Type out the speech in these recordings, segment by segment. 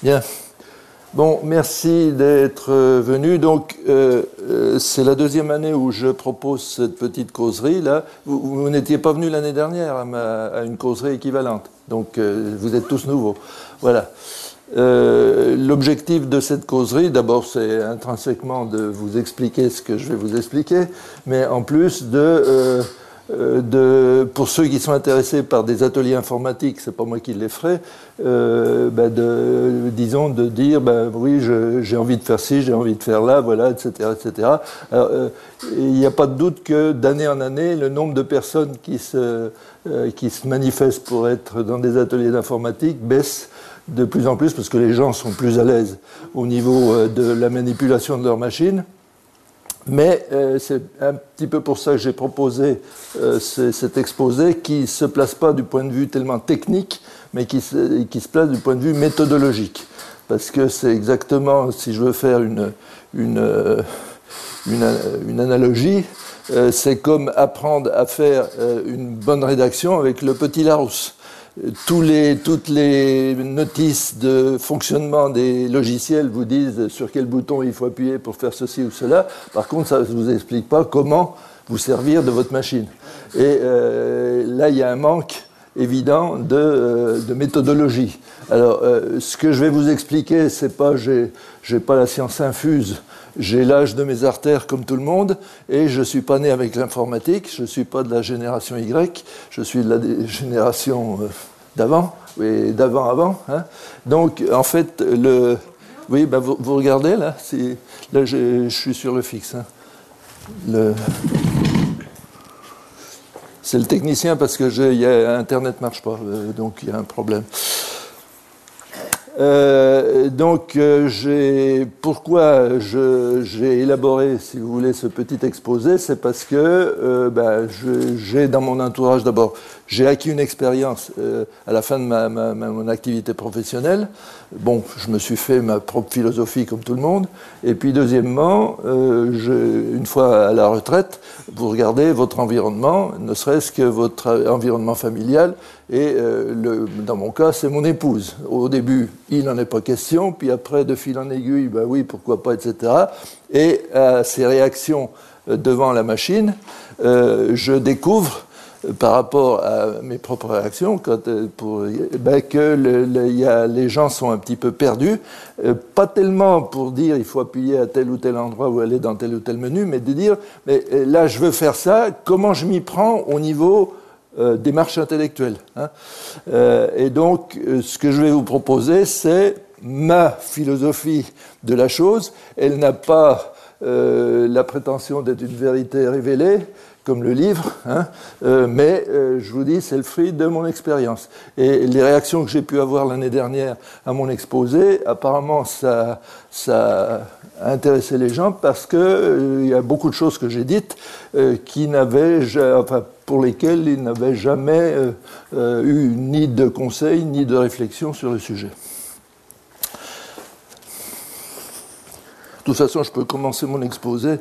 Bien. Bon, merci d'être venu. Donc, c'est la deuxième année où je propose cette petite causerie. Là, vous n'étiez pas venu l'année dernière à une causerie équivalente. Donc, vous êtes tous nouveaux. Voilà. L'objectif de cette causerie, d'abord, c'est intrinsèquement de vous expliquer ce que je vais vous expliquer, mais en plus pour ceux qui sont intéressés par des ateliers informatiques, c'est pas moi qui les ferai, disons de dire oui, j'ai envie de faire ci, j'ai envie de faire là, voilà, etc., etc. Alors, il n'y a pas de doute que d'année en année, le nombre de personnes qui se manifestent pour être dans des ateliers d'informatique baisse de plus en plus parce que les gens sont plus à l'aise au niveau de la manipulation de leur machine. Mais c'est un petit peu pour ça que j'ai proposé cet exposé qui ne se place pas du point de vue tellement technique, mais qui se place du point de vue méthodologique. Parce que c'est exactement, si je veux faire une analogie, c'est comme apprendre à faire une bonne rédaction avec le petit Larousse. Toutes les notices de fonctionnement des logiciels vous disent sur quel bouton il faut appuyer pour faire ceci ou cela. Par contre, ça ne vous explique pas comment vous servir de votre machine. Et là, il y a un manque évident de méthodologie. Alors, ce que je vais vous expliquer, c'est pas, j'ai pas la science infuse. J'ai l'âge de mes artères comme tout le monde et je ne suis pas né avec l'informatique, je ne suis pas de la génération Y, je suis de la génération d'avant, oui, d'avant. Hein. Donc, en fait, oui, vous regardez là, là je suis sur le fixe. Hein. C'est le technicien parce que Internet ne marche pas, donc il y a un problème. Pourquoi j'ai élaboré, si vous voulez, ce petit exposé, c'est parce que j'ai dans mon entourage, d'abord, j'ai acquis une expérience à la fin de mon activité professionnelle. Bon, je me suis fait ma propre philosophie comme tout le monde. Et puis, deuxièmement, une fois à la retraite, vous regardez votre environnement, ne serait-ce que votre environnement familial. Et dans mon cas, c'est mon épouse. Au début, il n'en est pas question, puis après, de fil en aiguille, oui, pourquoi pas, etc. Et à ces réactions devant la machine, je découvre, par rapport à mes propres réactions, que les gens sont un petit peu perdus, pas tellement pour dire il faut appuyer à tel ou tel endroit ou aller dans tel ou tel menu, mais de dire, mais là, je veux faire ça, comment je m'y prends au niveau démarche intellectuelle. Hein. Et donc, ce que je vais vous proposer, c'est ma philosophie de la chose. Elle n'a pas la prétention d'être une vérité révélée, comme le livre, hein, mais je vous dis, c'est le fruit de mon expérience. Et les réactions que j'ai pu avoir l'année dernière à mon exposé, apparemment, ça a intéressé les gens parce qu'il y a beaucoup de choses que j'ai dites pour lesquelles ils n'avaient jamais eu ni de conseils ni de réflexion sur le sujet. De toute façon, je peux commencer mon exposé.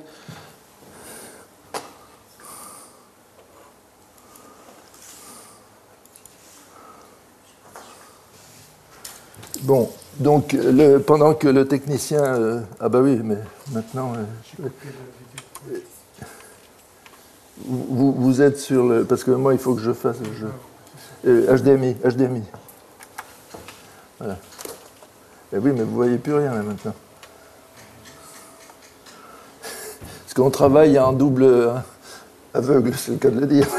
Bon, donc pendant que le technicien... oui, mais maintenant... Vous êtes sur le... Parce que moi, il faut que je fasse... HDMI. Voilà. Et oui, mais vous ne voyez plus rien, là, maintenant. Parce qu'on travaille en double aveugle, c'est le cas de le dire.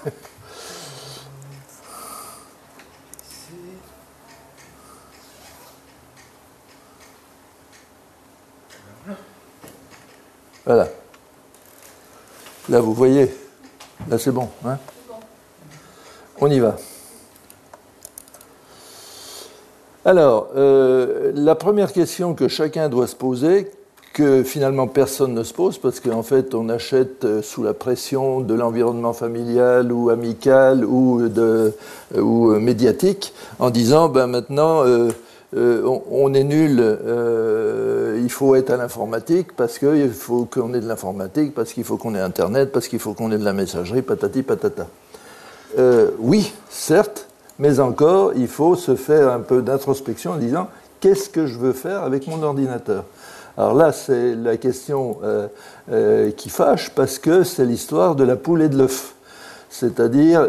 Voilà. Là, vous voyez. Là, c'est bon. Hein ? On y va. Alors, la première question que chacun doit se poser, que finalement personne ne se pose, parce qu'en fait, on achète sous la pression de l'environnement familial ou amical ou médiatique, en disant, maintenant... on est nul, il faut être à l'informatique parce qu'il faut qu'on ait de l'informatique, parce qu'il faut qu'on ait Internet, parce qu'il faut qu'on ait de la messagerie, patati patata. Oui, certes, mais encore, il faut se faire un peu d'introspection en disant qu'est-ce que je veux faire avec mon ordinateur? Alors là, c'est la question qui fâche, parce que c'est l'histoire de la poule et de l'œuf. C'est-à-dire,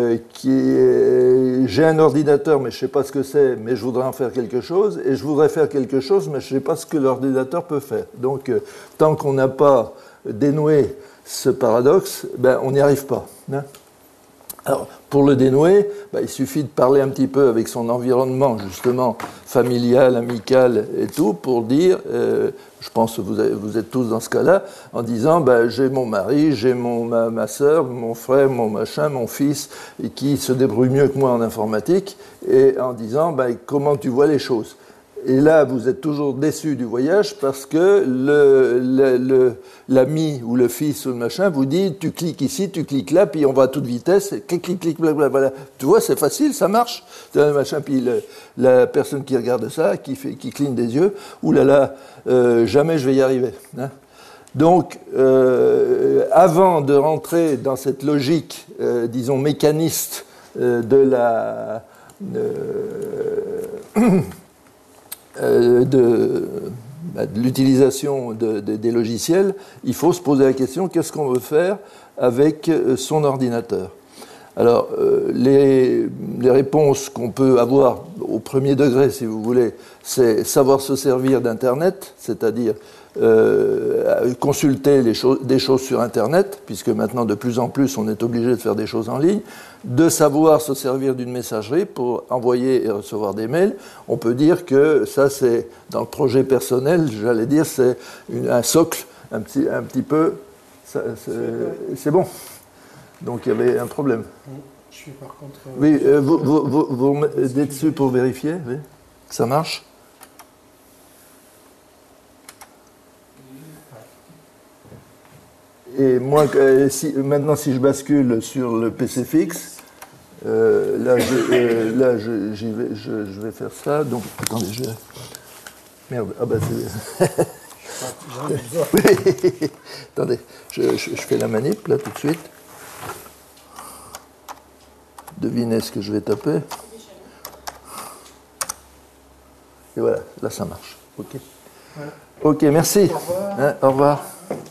j'ai un ordinateur, mais je ne sais pas ce que c'est, mais je voudrais en faire quelque chose, et je voudrais faire quelque chose, mais je ne sais pas ce que l'ordinateur peut faire. Donc, tant qu'on n'a pas dénoué ce paradoxe, ben, on n'y arrive pas. Hein. Alors, pour le dénouer, ben, il suffit de parler un petit peu avec son environnement, justement, familial, amical et tout, pour dire, je pense que vous êtes tous dans ce cas-là, en disant, ben, j'ai mon mari, j'ai ma soeur, mon frère, mon machin, mon fils, et qui se débrouille mieux que moi en informatique, et en disant, ben, comment tu vois les choses. Et là, vous êtes toujours déçu du voyage parce que l'ami ou le fils ou le machin vous dit tu cliques ici, tu cliques là, puis on va à toute vitesse, clic, clic, clic, blablabla. Tu vois, c'est facile, ça marche. Machin, puis la personne qui regarde ça, qui cligne des yeux, oulala, jamais je vais y arriver. Hein. Donc, avant de rentrer dans cette logique, disons, mécaniste de l'utilisation des logiciels, il faut se poser la question qu'est-ce qu'on veut faire avec son ordinateur. Alors, les réponses qu'on peut avoir au premier degré, si vous voulez, c'est savoir se servir d'Internet, c'est-à-dire consulter des choses sur Internet, puisque maintenant, de plus en plus, on est obligé de faire des choses en ligne, de savoir se servir d'une messagerie pour envoyer et recevoir des mails. On peut dire que ça, c'est, dans le projet personnel, j'allais dire, c'est un socle, un petit peu, c'est bon. Donc, il y avait un problème. Je suis par contre... Oui, vous êtes dessus pour vérifier, oui. Ça marche? Et moi, maintenant, si je bascule sur le PC fixe, là, je vais faire ça. Donc, attendez, merde, ah bah c'est... Oui. Attendez, je fais la manip, là, tout de suite. Devinez ce que je vais taper. Et voilà, là, ça marche. OK. OK, merci. Au revoir. Hein, au revoir.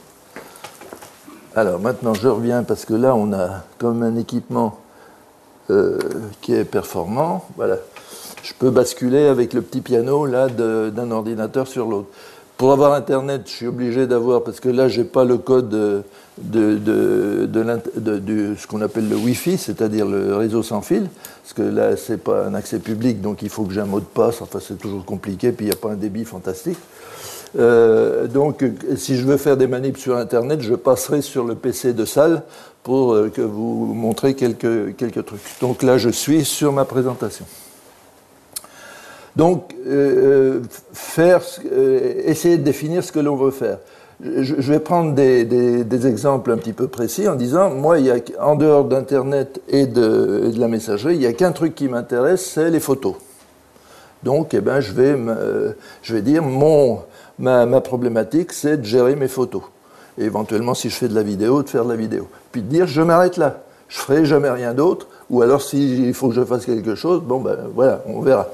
Alors maintenant je reviens parce que là on a comme un équipement qui est performant. Voilà. Je peux basculer avec le petit piano là d'un ordinateur sur l'autre. Pour avoir Internet, je suis obligé d'avoir, parce que là j'ai pas le code de ce qu'on appelle le Wi-Fi, c'est-à-dire le réseau sans fil, parce que là c'est pas un accès public, donc il faut que j'ai un mot de passe, enfin c'est toujours compliqué, puis il n'y a pas un débit fantastique. Donc, si je veux faire des manips sur Internet, je passerai sur le PC de salle pour que vous montrez quelques trucs. Donc là, je suis sur ma présentation. Donc, essayer de définir ce que l'on veut faire. Je vais prendre des exemples un petit peu précis en disant, moi, en dehors d'Internet et de la messagerie, il n'y a qu'un truc qui m'intéresse, c'est les photos. Donc, eh ben, je vais dire, ma problématique, c'est de gérer mes photos. Et éventuellement, si je fais de la vidéo, de faire de la vidéo. Puis de dire, je m'arrête là. Je ne ferai jamais rien d'autre. Ou alors, s'il faut que je fasse quelque chose, bon, ben voilà, on verra.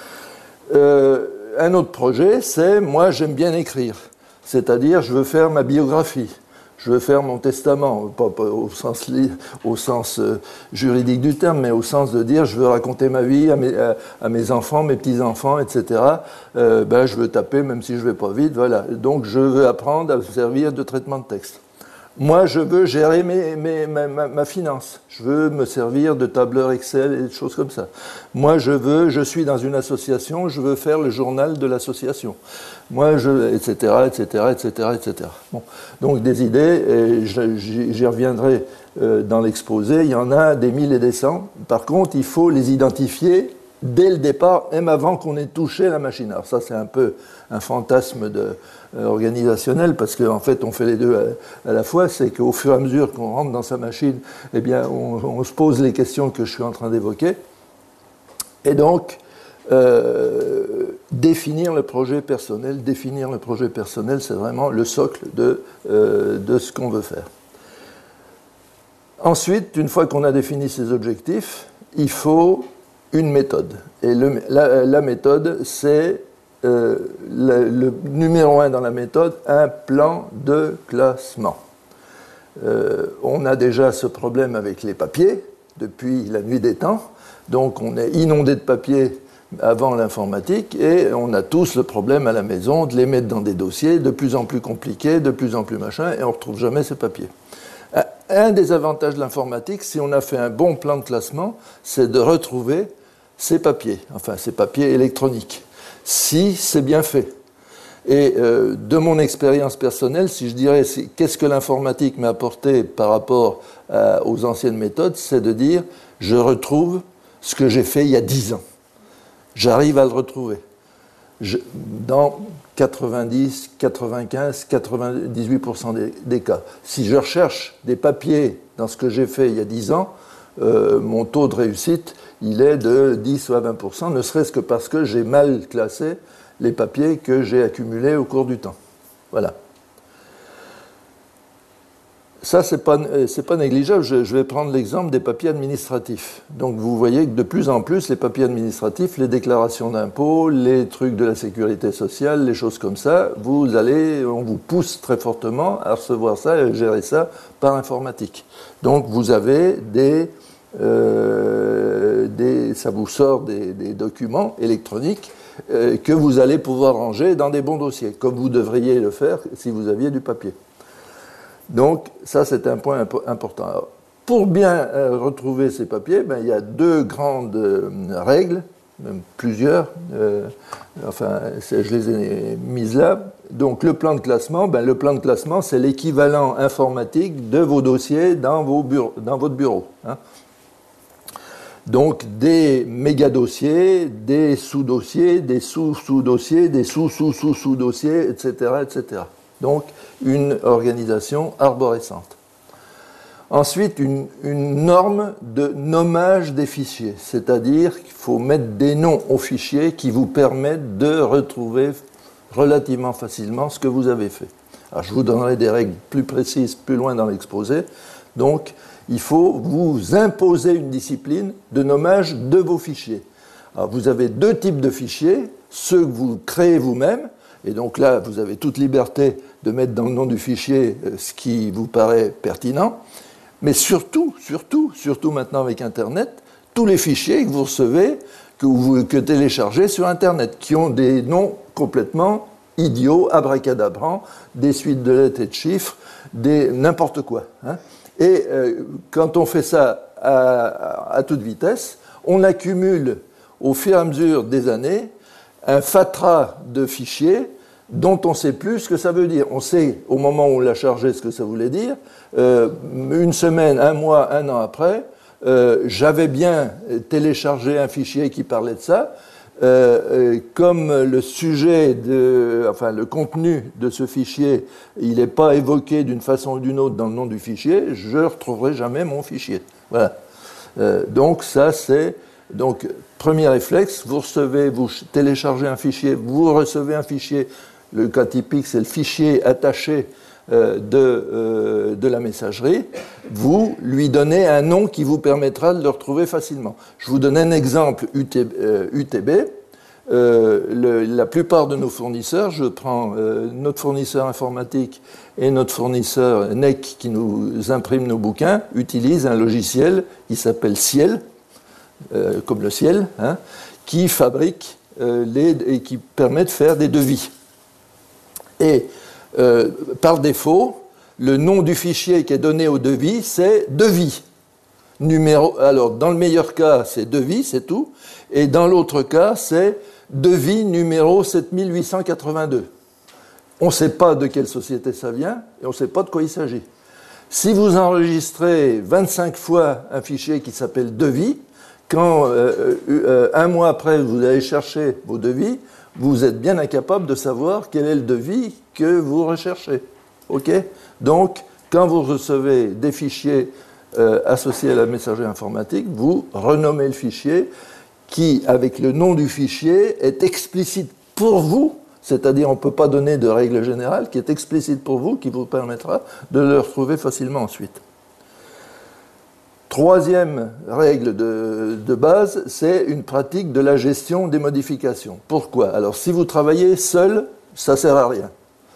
Un autre projet, c'est, moi, j'aime bien écrire. C'est-à-dire, je veux faire ma biographie. Je veux faire mon testament, pas au sens juridique du terme, mais au sens de dire je veux raconter ma vie à mes enfants, mes petits-enfants, etc. Ben, je veux taper même si je ne vais pas vite. Voilà. Donc je veux apprendre à me servir de traitement de texte. Moi, je veux gérer ma finance. Je veux me servir de tableur Excel et des choses comme ça. Moi, je suis dans une association, je veux faire le journal de l'association. Moi, etc., etc., etc., etc. Bon. Donc, des idées, et j'y reviendrai dans l'exposé. Il y en a des 1000 et des 100. Par contre, il faut les identifier dès le départ, même avant qu'on ait touché la machine. Alors ça, c'est un peu un fantasme organisationnel, parce qu'en fait, on fait les deux à la fois. C'est qu'au fur et à mesure qu'on rentre dans sa machine, eh bien, on se pose les questions que je suis en train d'évoquer. Et donc, définir le projet personnel, c'est vraiment le socle de ce qu'on veut faire. Ensuite, une fois qu'on a défini ses objectifs, il faut une méthode. Et la méthode, c'est le numéro 1 dans la méthode, un plan de classement. On a déjà ce problème avec les papiers depuis la nuit des temps, donc on est inondé de papiers avant l'informatique et on a tous le problème à la maison de les mettre dans des dossiers de plus en plus compliqués, de plus en plus machin, et on ne retrouve jamais ces papiers. Un des avantages de l'informatique, si on a fait un bon plan de classement, c'est de retrouver ces papiers électroniques, si c'est bien fait. Et de mon expérience personnelle, si je dirais qu'est-ce que l'informatique m'a apporté par rapport aux anciennes méthodes, c'est de dire je retrouve ce que j'ai fait il y a 10 ans. J'arrive à le retrouver. Dans 90, 95, 98% des cas. Si je recherche des papiers dans ce que j'ai fait il y a 10 ans, mon taux de réussite, il est de 10 à 20%, ne serait-ce que parce que j'ai mal classé les papiers que j'ai accumulés au cours du temps. Voilà. Ça, c'est pas négligeable. Je vais prendre l'exemple des papiers administratifs. Donc, vous voyez que de plus en plus, les papiers administratifs, les déclarations d'impôts, les trucs de la sécurité sociale, les choses comme ça, on vous pousse très fortement à recevoir ça et à gérer ça par informatique. Donc, vous avez ça vous sort des documents électroniques que vous allez pouvoir ranger dans des bons dossiers, comme vous devriez le faire si vous aviez du papier. Donc, ça, c'est un point important. Alors, pour bien retrouver ces papiers, il y a deux grandes règles, même plusieurs. Je les ai mises là. Donc, le plan de classement, le plan de classement, c'est l'équivalent informatique de vos dossiers dans votre bureau. Hein. Donc, des méga-dossiers, des sous-dossiers, des sous-sous-dossiers, des sous-sous-sous-sous-dossiers, etc., etc. Donc, une organisation arborescente. Ensuite, une norme de nommage des fichiers, c'est-à-dire qu'il faut mettre des noms aux fichiers qui vous permettent de retrouver relativement facilement ce que vous avez fait. Alors, je vous donnerai des règles plus précises plus loin dans l'exposé. Donc, il faut vous imposer une discipline de nommage de vos fichiers. Alors, vous avez deux types de fichiers, ceux que vous créez vous-même, et donc là, vous avez toute liberté de mettre dans le nom du fichier ce qui vous paraît pertinent, mais surtout maintenant avec Internet, tous les fichiers que vous recevez, que téléchargez sur Internet, qui ont des noms complètement idiots, abracadabrants, des suites de lettres et de chiffres, n'importe quoi. Hein. Et quand on fait ça à toute vitesse, on accumule au fur et à mesure des années un fatras de fichiers dont on ne sait plus ce que ça veut dire. On sait au moment où on l'a chargé ce que ça voulait dire. Une semaine, un mois, un an après, j'avais bien téléchargé un fichier qui parlait de ça. Comme le sujet, le contenu de ce fichier, il n'est pas évoqué d'une façon ou d'une autre dans le nom du fichier, je ne retrouverai jamais mon fichier. Voilà. Donc ça, c'est... Donc, premier réflexe, vous téléchargez un fichier, vous recevez un fichier. Le cas typique, c'est le fichier attaché de la messagerie. Vous lui donnez un nom qui vous permettra de le retrouver facilement. Je vous donne un exemple UTB. La plupart de nos fournisseurs, je prends notre fournisseur informatique et notre fournisseur NEC qui nous imprime nos bouquins, utilisent un logiciel qui s'appelle Ciel, comme le ciel, hein, qui fabrique et qui permet de faire des devis. Et par défaut, le nom du fichier qui est donné au devis, c'est devis. Alors, dans le meilleur cas, c'est devis, c'est tout. Et dans l'autre cas, c'est devis numéro 7882. On ne sait pas de quelle société ça vient et on ne sait pas de quoi il s'agit. Si vous enregistrez 25 fois un fichier qui s'appelle devis, quand un mois après vous allez chercher vos devis, vous êtes bien incapable de savoir quel est le devis que vous recherchez. OK ? Donc, quand vous recevez des fichiers associés à la messagerie informatique, vous renommez le fichier qui, avec le nom du fichier, est explicite pour vous, c'est-à-dire on ne peut pas donner de règle générale, qui est explicite pour vous, qui vous permettra de le retrouver facilement ensuite. Troisième règle de base, c'est une pratique de la gestion des modifications. Pourquoi? Alors, si vous travaillez seul, ça ne sert à rien.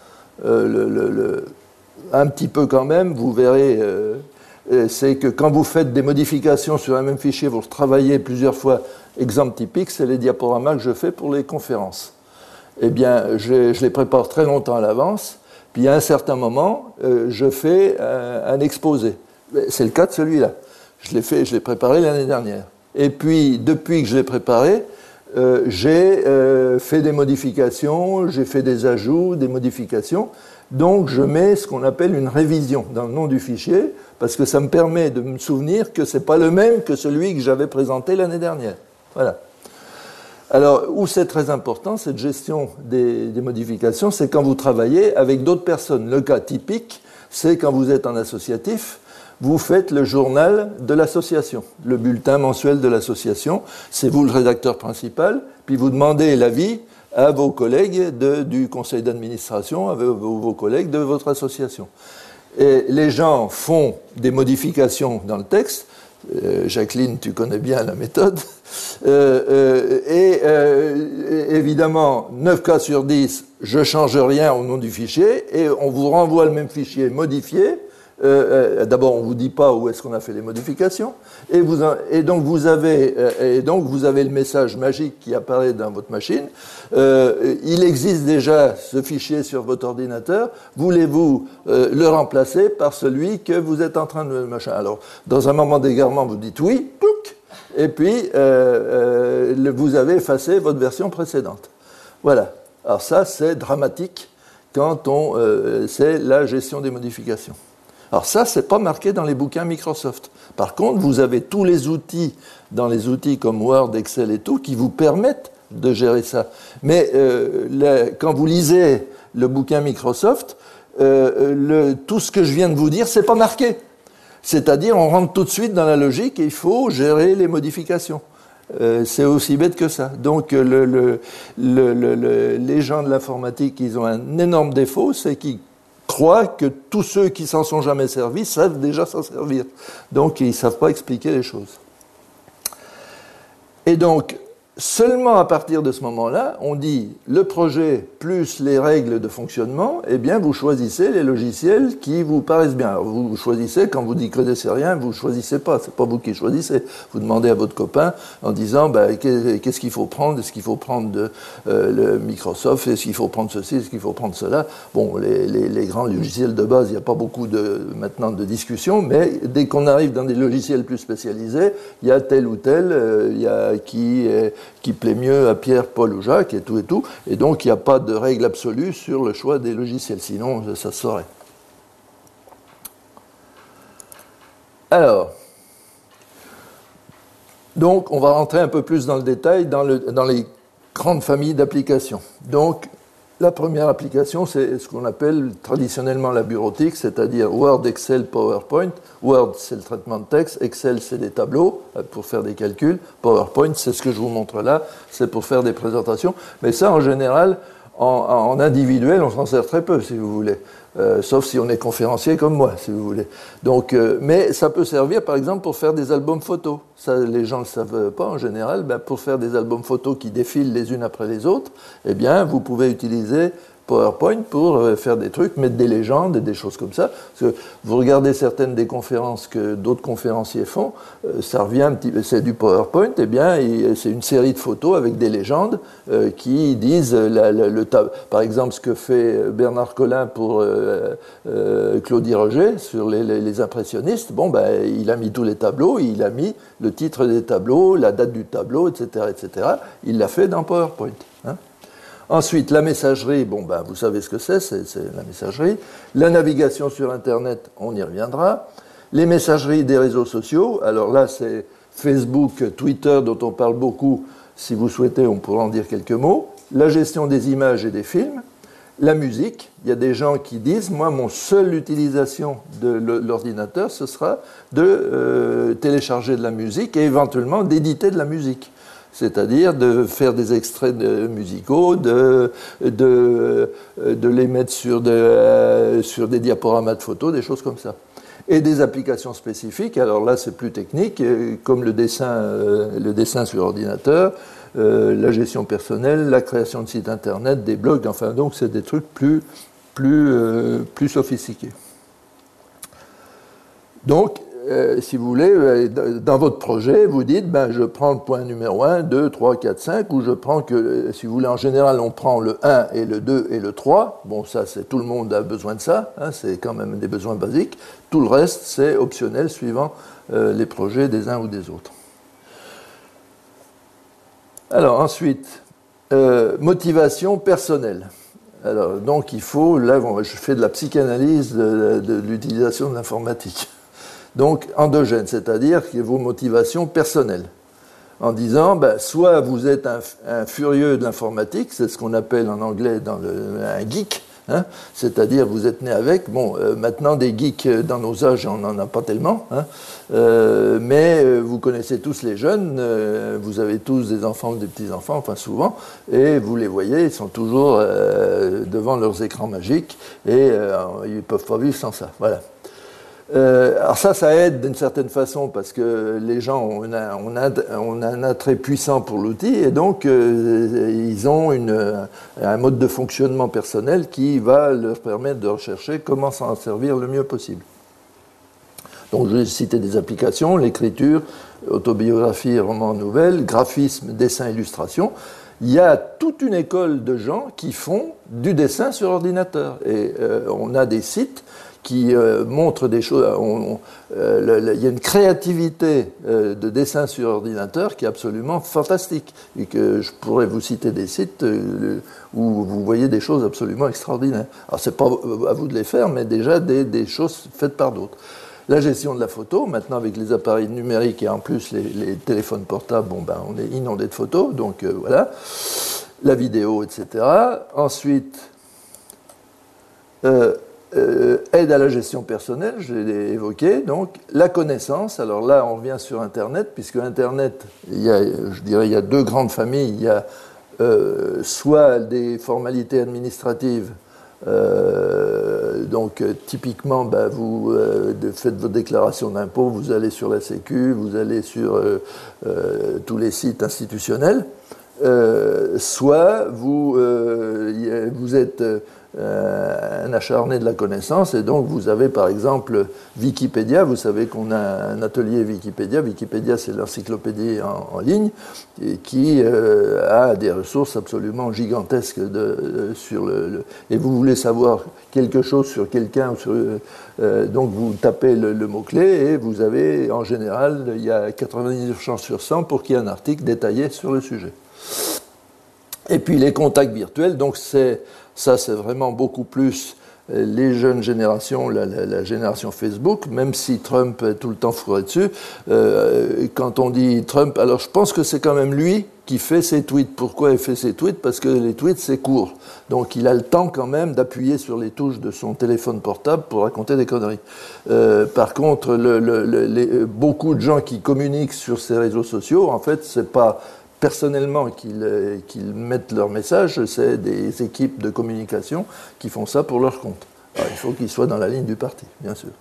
Un petit peu quand même, vous verrez, c'est que quand vous faites des modifications sur un même fichier, vous retravaillez plusieurs fois. Exemple typique, c'est les diaporamas que je fais pour les conférences. Eh bien, je les prépare très longtemps à l'avance, puis à un certain moment, je fais un exposé. C'est le cas de celui-là. Je l'ai préparé l'année dernière. Et puis, depuis que je l'ai préparé, j'ai fait des modifications, j'ai fait des ajouts, des modifications. Donc, je mets ce qu'on appelle une révision dans le nom du fichier, parce que ça me permet de me souvenir que ce n'est pas le même que celui que j'avais présenté l'année dernière. Voilà. Alors, où c'est très important, cette gestion des modifications, c'est quand vous travaillez avec d'autres personnes. Le cas typique, c'est quand vous êtes en associatif, vous faites le journal de l'association, le bulletin mensuel de l'association. C'est vous le rédacteur principal, puis vous demandez l'avis à vos collègues du conseil d'administration, à vos collègues de votre association. Et les gens font des modifications dans le texte. Jacqueline, tu connais bien la méthode. Évidemment, 9 cas sur 10, je ne change rien au nom du fichier et on vous renvoie le même fichier modifié. D'abord, on ne vous dit pas où est-ce qu'on a fait les modifications, et donc vous avez le message magique qui apparaît dans votre machine. Il existe déjà ce fichier sur votre ordinateur. Voulez-vous le remplacer par celui que vous êtes en train de machin? Alors, dans un moment d'égarement, vous dites oui, pouc, et puis vous avez effacé votre version précédente. Voilà. Alors ça, c'est dramatique quand c'est la gestion des modifications. Alors ça, ce n'est pas marqué dans les bouquins Microsoft. Par contre, vous avez tous les outils, dans les outils comme Word, Excel et tout, qui vous permettent de gérer ça. Mais quand vous lisez le bouquin Microsoft, tout ce que je viens de vous dire, ce n'est pas marqué. C'est-à-dire, on rentre tout de suite dans la logique et il faut gérer les modifications. C'est aussi bête que ça. Donc, les gens de l'informatique, ils ont un énorme défaut, c'est qu'ils croient que tous ceux qui s'en sont jamais servis savent déjà s'en servir. Donc, ils ne savent pas expliquer les choses. Et donc, seulement à partir de ce moment-là, on dit le projet plus les règles de fonctionnement, eh bien, vous choisissez les logiciels qui vous paraissent bien. Alors, vous choisissez, quand vous n'y connaissez rien, vous ne choisissez pas, c'est pas vous qui choisissez. Vous demandez à votre copain en disant qu'est-ce qu'il faut prendre, est-ce qu'il faut prendre le Microsoft, est-ce qu'il faut prendre ceci, est-ce qu'il faut prendre cela. Bon, les grands logiciels de base, il n'y a pas beaucoup maintenant de discussion, mais dès qu'on arrive dans des logiciels plus spécialisés, il y a tel ou tel, il y a qui plaît mieux à Pierre, Paul ou Jacques, et tout. Et donc, il n'y a pas de règle absolue sur le choix des logiciels, sinon ça se saurait. Alors, donc, on va rentrer un peu plus dans le détail dans les grandes familles d'applications. Donc, la première application, c'est ce qu'on appelle traditionnellement la bureautique, c'est-à-dire Word, Excel, PowerPoint. Word, c'est le traitement de texte. Excel, c'est des tableaux pour faire des calculs. PowerPoint, c'est ce que je vous montre là, c'est pour faire des présentations. Mais ça, en général, en individuel, on s'en sert très peu, si vous voulez. Sauf si on est conférencier comme moi, si vous voulez. Donc, mais ça peut servir, par exemple, pour faire des albums photos. Ça, les gens ne le savent pas en général. Pour faire des albums photos qui défilent les unes après les autres, eh bien, vous pouvez utiliser PowerPoint pour faire des trucs, mettre des légendes et des choses comme ça. Parce que vous regardez certaines des conférences que d'autres conférenciers font, ça revient un petit peu, c'est du PowerPoint, eh bien, c'est une série de photos avec des légendes qui disent, par exemple, ce que fait Bernard Collin pour Claudie Roger sur les impressionnistes. Bon, il a mis tous les tableaux, il a mis le titre des tableaux, la date du tableau, etc., etc. Il l'a fait dans PowerPoint. Hein. Ensuite, la messagerie, vous savez ce que c'est la messagerie. La navigation sur Internet, on y reviendra. Les messageries des réseaux sociaux, alors là, c'est Facebook, Twitter, dont on parle beaucoup. Si vous souhaitez, on pourra en dire quelques mots. La gestion des images et des films. La musique, il y a des gens qui disent, moi, mon seule utilisation de l'ordinateur, ce sera de télécharger de la musique et éventuellement d'éditer de la musique. C'est-à-dire de faire des extraits musicaux, de les mettre sur des diaporamas de photos, des choses comme ça. et des applications spécifiques. Alors là, c'est plus technique, comme le dessin sur ordinateur, la gestion personnelle, la création de sites internet, des blogs, enfin donc c'est des trucs plus sophistiqués. Donc, si vous voulez, dans votre projet, vous dites, ben, je prends le point numéro 1, 2, 3, 4, 5, ou je prends que, si vous voulez, en général, on prend le 1 et le 2 et le 3. Bon, ça, c'est tout le monde a besoin de ça, hein, c'est quand même des besoins basiques. Tout le reste, c'est optionnel suivant les projets des uns ou des autres. Alors, ensuite, motivation personnelle. Alors, donc, il faut, là, je fais de la psychanalyse de l'utilisation de l'informatique. Donc, endogène, c'est-à-dire vos motivations personnelles. En disant, ben, soit vous êtes un furieux de l'informatique, c'est ce qu'on appelle en anglais un geek, hein, c'est-à-dire vous êtes né avec. Bon, maintenant, des geeks dans nos âges, on n'en a pas tellement, hein, mais vous connaissez tous les jeunes, vous avez tous des enfants ou des petits-enfants, enfin souvent, et vous les voyez, ils sont toujours devant leurs écrans magiques, et ils ne peuvent pas vivre sans ça. Voilà. Alors ça aide d'une certaine façon parce que les gens ont un attrait puissant pour l'outil et donc ils ont un mode de fonctionnement personnel qui va leur permettre de rechercher comment s'en servir le mieux possible. Donc je vais citer des applications, l'écriture, autobiographie, roman, nouvelle, graphisme, dessin, illustration. Il y a toute une école de gens qui font du dessin sur ordinateur et on a des sites qui montre des choses. Il y a une créativité de dessin sur ordinateur qui est absolument fantastique. Et que je pourrais vous citer des sites où vous voyez des choses absolument extraordinaires. Alors, ce n'est pas à vous de les faire, mais déjà des choses faites par d'autres. La gestion de la photo, maintenant avec les appareils numériques et en plus les téléphones portables, bon, ben, on est inondé de photos, donc voilà. La vidéo, etc. Ensuite, aide à la gestion personnelle, je l'ai évoqué, donc la connaissance. Alors là, on revient sur Internet, puisque Internet, il y a deux grandes familles. Il y a soit des formalités administratives, donc typiquement, ben, vous faites votre déclaration d'impôt, vous allez sur la Sécu, vous allez sur tous les sites institutionnels, soit vous êtes un acharné de la connaissance et donc vous avez par exemple Wikipédia, vous savez qu'on a un atelier Wikipédia, Wikipédia c'est l'encyclopédie en ligne et qui a des ressources absolument gigantesques sur et vous voulez savoir quelque chose sur quelqu'un, donc vous tapez le mot-clé et vous avez en général, il y a 99 chances sur 100 pour qu'il y ait un article détaillé sur le sujet. Et puis les contacts virtuels, donc c'est vraiment beaucoup plus les jeunes générations, la génération Facebook, même si Trump est tout le temps fourré dessus. Quand on dit Trump, alors je pense que c'est quand même lui qui fait ses tweets. Pourquoi il fait ses tweets? Parce que les tweets, c'est court. Donc il a le temps quand même d'appuyer sur les touches de son téléphone portable pour raconter des conneries. Par contre, beaucoup de gens qui communiquent sur ces réseaux sociaux, en fait, c'est pas personnellement qu'ils mettent leur message, c'est des équipes de communication qui font ça pour leur compte. Alors, il faut qu'ils soient dans la ligne du parti, bien sûr.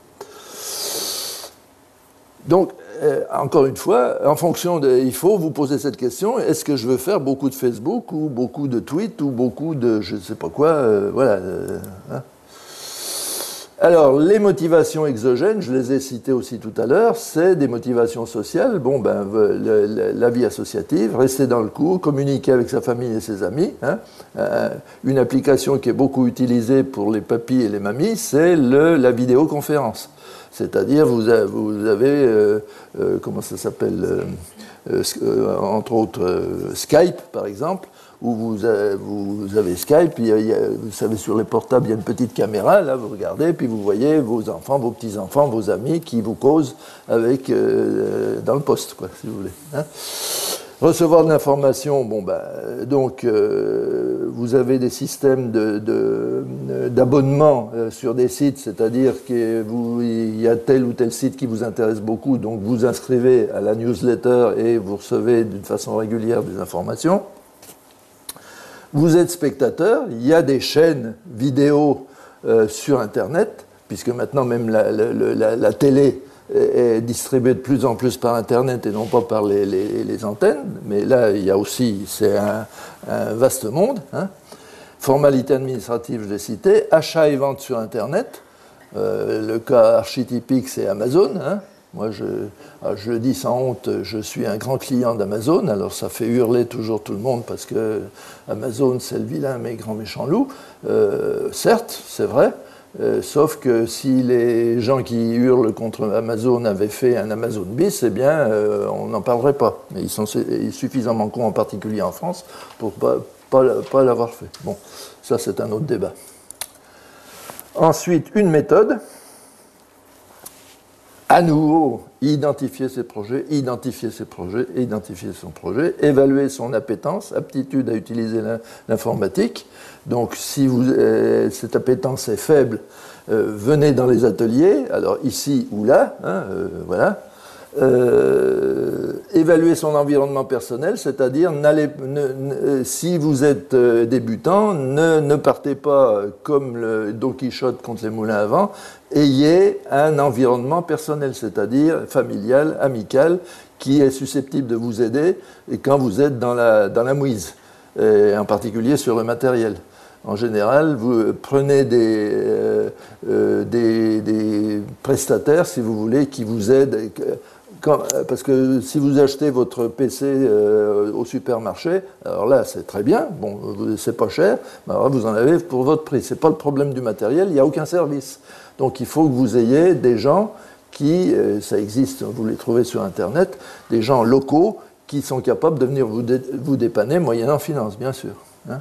Donc, encore une fois, en fonction il faut vous poser cette question, est-ce que je veux faire beaucoup de Facebook ou beaucoup de tweets ou beaucoup de je ne sais pas quoi, voilà. Hein. Alors, les motivations exogènes, je les ai citées aussi tout à l'heure, c'est des motivations sociales. Bon, ben, la vie associative, rester dans le coup, communiquer avec sa famille et ses amis. Hein. Une application qui est beaucoup utilisée pour les papis et les mamies, c'est la vidéoconférence. C'est-à-dire, vous avez comment ça s'appelle, entre autres, Skype, par exemple, où vous avez Skype, vous savez, sur les portables, il y a une petite caméra, là, vous regardez, puis vous voyez vos enfants, vos petits-enfants, vos amis qui vous causent avec, dans le poste, quoi, si vous voulez. Hein. Recevoir de l'information, bon, bah, donc, vous avez des systèmes d'abonnement sur des sites, c'est-à-dire qu'il y a tel ou tel site qui vous intéresse beaucoup, donc vous inscrivez à la newsletter et vous recevez d'une façon régulière des informations. Vous êtes spectateur, il y a des chaînes vidéo sur Internet, puisque maintenant même la télé est distribuée de plus en plus par Internet et non pas par les antennes, mais là, il y a aussi, c'est un vaste monde. Hein. Formalité administrative, je l'ai cité, achat et vente sur Internet. Le cas archétypique, c'est Amazon. Hein. Moi, je le dis sans honte, je suis un grand client d'Amazon. Alors, ça fait hurler toujours tout le monde parce que Amazon, c'est le vilain mais grand méchant loup. Certes, c'est vrai. Sauf que si les gens qui hurlent contre Amazon avaient fait un Amazon bis, eh bien, on n'en parlerait pas. Mais ils sont suffisamment cons, en particulier en France, pour pas l'avoir fait. Bon, ça, c'est un autre débat. Ensuite, une méthode. À nouveau, identifier ses projets, évaluer son appétence, aptitude à utiliser l'informatique. Donc, si cette appétence est faible, venez dans les ateliers, alors ici ou là, hein, voilà. Évaluer son environnement personnel, c'est-à-dire si vous êtes débutant, ne partez pas comme le Don Quichotte contre les moulins à vent, ayez un environnement personnel, c'est-à-dire familial, amical, qui est susceptible de vous aider et quand vous êtes dans la mouise, et en particulier sur le matériel. En général, vous prenez des prestataires, si vous voulez, qui vous aident. Parce que si vous achetez votre PC au supermarché, alors là, c'est très bien, bon, c'est pas cher, mais alors vous en avez pour votre prix. C'est pas le problème du matériel, il n'y a aucun service. Donc il faut que vous ayez des gens qui, ça existe, vous les trouvez sur Internet, des gens locaux qui sont capables de venir vous dépanner, moyennant finance, bien sûr. Hein.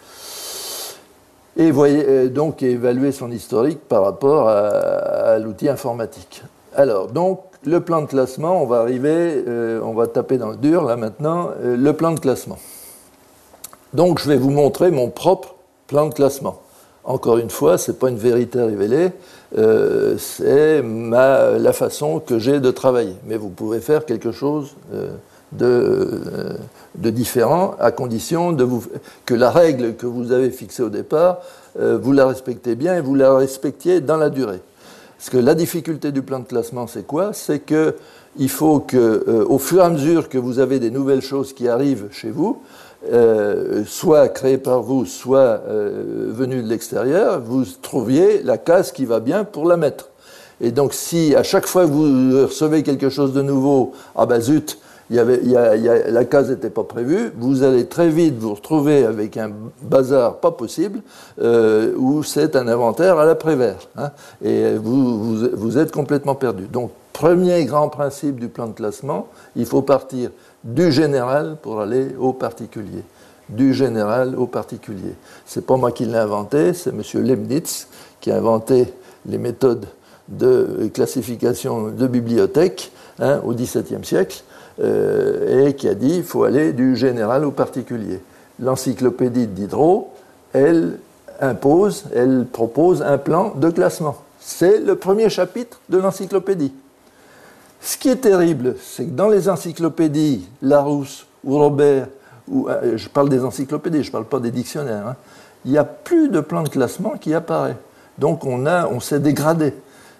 Et donc évaluer son historique par rapport à l'outil informatique. Alors, donc, le plan de classement, on va arriver, on va taper dans le dur, là maintenant, le plan de classement. Donc, je vais vous montrer mon propre plan de classement. Encore une fois, ce n'est pas une vérité révélée, c'est la façon que j'ai de travailler. Mais vous pouvez faire quelque chose de différent, à condition que la règle que vous avez fixée au départ, vous la respectez bien et vous la respectiez dans la durée. Parce que la difficulté du plan de classement, c'est quoi? C'est qu'il faut qu'au fur et à mesure que vous avez des nouvelles choses qui arrivent chez vous, soit créées par vous, soit venues de l'extérieur, vous trouviez la case qui va bien pour la mettre. Et donc, si à chaque fois que vous recevez quelque chose de nouveau, ah ben zut, la case n'était pas prévue, vous allez très vite vous retrouver avec un bazar pas possible, où c'est un inventaire à la Prévert. Hein, et vous êtes complètement perdu. Donc, premier grand principe du plan de classement, il faut partir du général pour aller au particulier. Du général au particulier. C'est pas moi qui l'ai inventé, c'est M. Leibniz qui a inventé les méthodes de classification de bibliothèques au XVIIe siècle. Et qui a dit qu'il faut aller du général au particulier. L'encyclopédie de Diderot, elle propose un plan de classement. C'est le premier chapitre de l'encyclopédie. Ce qui est terrible, c'est que dans les encyclopédies, Larousse ou Robert, je parle des encyclopédies, je ne parle pas des dictionnaires, hein, il n'y a plus de plan de classement qui apparaît. Donc on s'est dégradé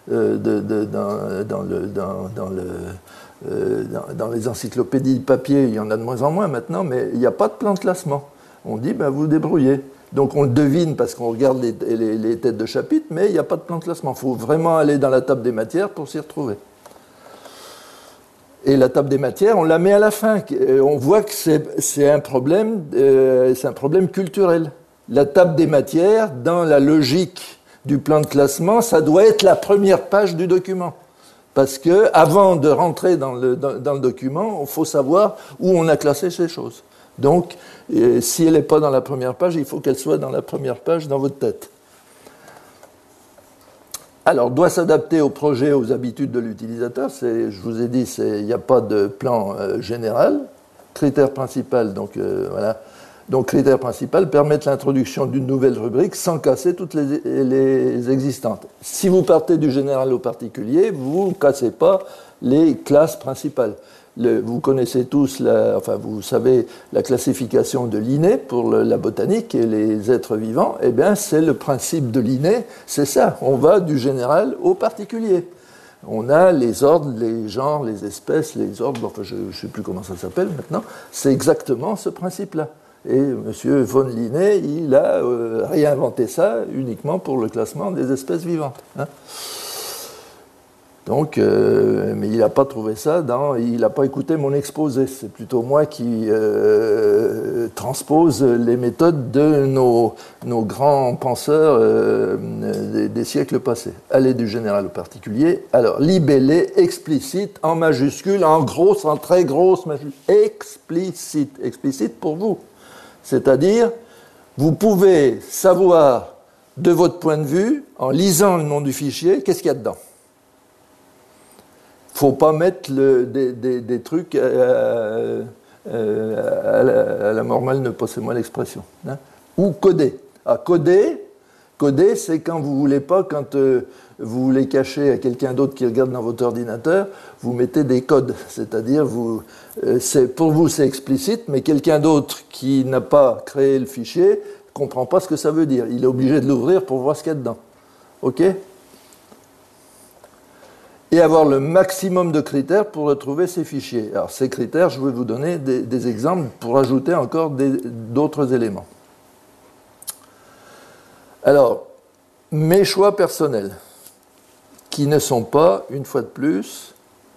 dans les encyclopédies papier, il y en a de moins en moins maintenant, mais il n'y a pas de plan de classement. On dit, ben, vous débrouillez. Donc on le devine parce qu'on regarde les têtes de chapitre, mais il n'y a pas de plan de classement. Il faut vraiment aller dans la table des matières pour s'y retrouver. Et la table des matières, on la met à la fin. On voit que c'est un problème culturel. La table des matières, dans la logique du plan de classement, ça doit être la première page du document. Parce qu'avant de rentrer dans le document, il faut savoir où on a classé ces choses. Donc, si elle n'est pas dans la première page, il faut qu'elle soit dans la première page dans votre tête. Alors, doit s'adapter au projet, aux habitudes de l'utilisateur. Je vous ai dit, il n'y a pas de plan général. Critère principal, donc voilà. Donc, critère principal, permettre l'introduction d'une nouvelle rubrique sans casser toutes les existantes. Si vous partez du général au particulier, vous ne cassez pas les classes principales. vous connaissez tous, enfin vous savez la classification de Linné pour la botanique et les êtres vivants, eh bien c'est le principe de Linné, c'est ça, on va du général au particulier. On a les ordres, les genres, les espèces, les ordres, enfin je ne sais plus comment ça s'appelle maintenant, c'est exactement ce principe-là. Et M. von Linné, il a réinventé ça uniquement pour le classement des espèces vivantes. Hein. Donc, mais il n'a pas trouvé ça il n'a pas écouté mon exposé. C'est plutôt moi qui transpose les méthodes de nos grands penseurs des siècles passés. Aller du général au particulier. Alors, libellé, explicite, en majuscule, en grosse, en très grosse majuscule. Explicite. Explicite pour vous. C'est-à-dire, vous pouvez savoir de votre point de vue, en lisant le nom du fichier, qu'est-ce qu'il y a dedans. Il ne faut pas mettre des trucs à la morale, ne passez-moi l'expression. Hein. Ou coder. Coder, c'est quand vous voulez pas, quand vous voulez cacher à quelqu'un d'autre qui regarde dans votre ordinateur, vous mettez des codes. C'est-à-dire, pour vous, c'est explicite, mais quelqu'un d'autre qui n'a pas créé le fichier ne comprend pas ce que ça veut dire. Il est obligé de l'ouvrir pour voir ce qu'il y a dedans. OK ? Et avoir le maximum de critères pour retrouver ces fichiers. Alors, ces critères, je vais vous donner des exemples pour ajouter encore d'autres éléments. Alors, mes choix personnels, qui ne sont pas, une fois de plus,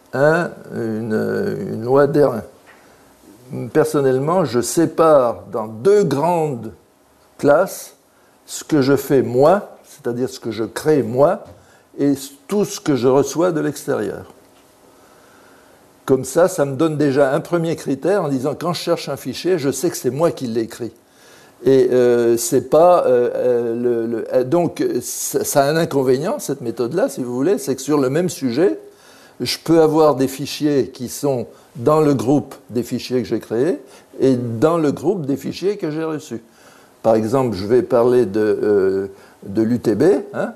une loi d'R1. Personnellement, je sépare dans deux grandes classes ce que je fais moi, c'est-à-dire ce que je crée moi, et tout ce que je reçois de l'extérieur. Comme ça, ça me donne déjà un premier critère en disant, quand je cherche un fichier, je sais que c'est moi qui l'ai écrit. Et c'est pas donc ça a un inconvénient, cette méthode-là, si vous voulez, c'est que sur le même sujet, je peux avoir des fichiers qui sont dans le groupe des fichiers que j'ai créés et dans le groupe des fichiers que j'ai reçus. Par exemple, je vais parler de l'UTB. Hein,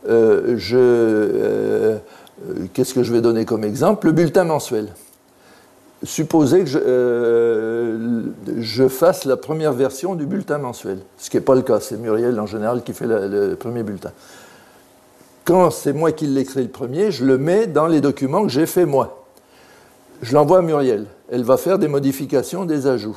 qu'est-ce que je vais donner comme exemple? Le bulletin mensuel. Supposez que je fasse la première version du bulletin mensuel, ce qui n'est pas le cas, c'est Muriel en général qui fait le premier bulletin. Quand c'est moi qui l'écris le premier, je le mets dans les documents que j'ai fait moi. Je l'envoie à Muriel, elle va faire des modifications, des ajouts.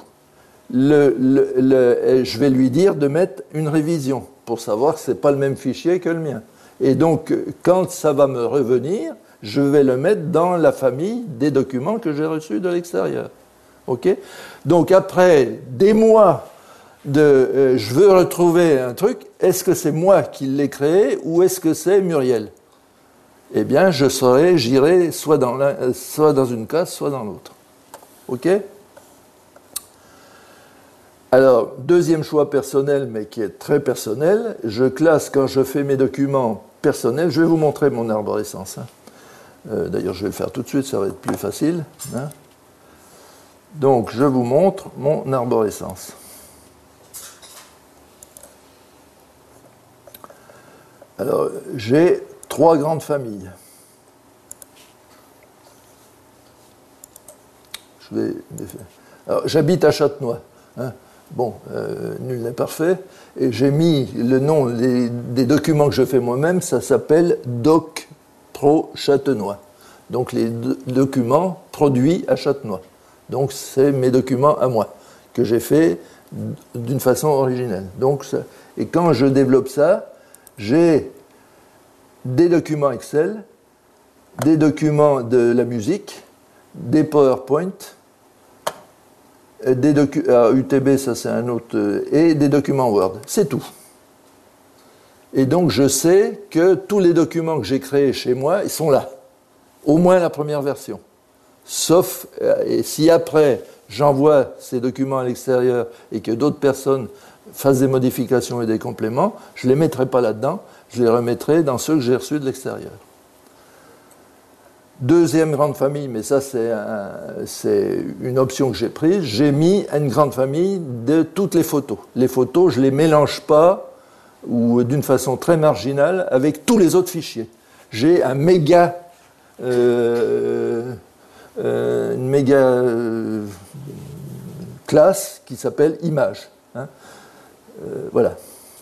Je vais lui dire de mettre une révision pour savoir que ce n'est pas le même fichier que le mien. Et donc, quand ça va me revenir, je vais le mettre dans la famille des documents que j'ai reçus de l'extérieur. OK ? Donc, après des mois je veux retrouver un truc, est-ce que c'est moi qui l'ai créé ou est-ce que c'est Muriel ? Eh bien, je saurai, j'irai soit dans une case, soit dans l'autre. OK ? Alors, deuxième choix personnel, mais qui est très personnel, je classe quand je fais mes documents personnels, je vais vous montrer mon arborescence. Hein. D'ailleurs, je vais le faire tout de suite, ça va être plus facile. Hein. Donc, je vous montre mon arborescence. Alors, j'ai 3 grandes familles. Alors, j'habite à Châtenois. Hein. Bon, nul n'est parfait. Et j'ai mis le nom des documents que je fais moi-même, ça s'appelle Doc Pro Châtenois. Donc les documents produits à Châtenois. Donc c'est mes documents à moi, que j'ai fait d'une façon originelle. Donc, et quand je développe ça, j'ai des documents Excel, des documents de la musique, des PowerPoint, UTB, ça c'est un autre, et des documents Word. C'est tout. Et donc je sais que tous les documents que j'ai créés chez moi, ils sont là. Au moins la première version. Sauf, et si après j'envoie ces documents à l'extérieur et que d'autres personnes fassent des modifications et des compléments, je ne les mettrai pas là-dedans, je les remettrai dans ceux que j'ai reçus de l'extérieur. Deuxième grande famille, mais ça c'est une option que j'ai prise, j'ai mis une grande famille de toutes les photos. Les photos, je ne les mélange pas, ou d'une façon très marginale, avec tous les autres fichiers. J'ai un méga une méga classe qui s'appelle image. Hein. Voilà.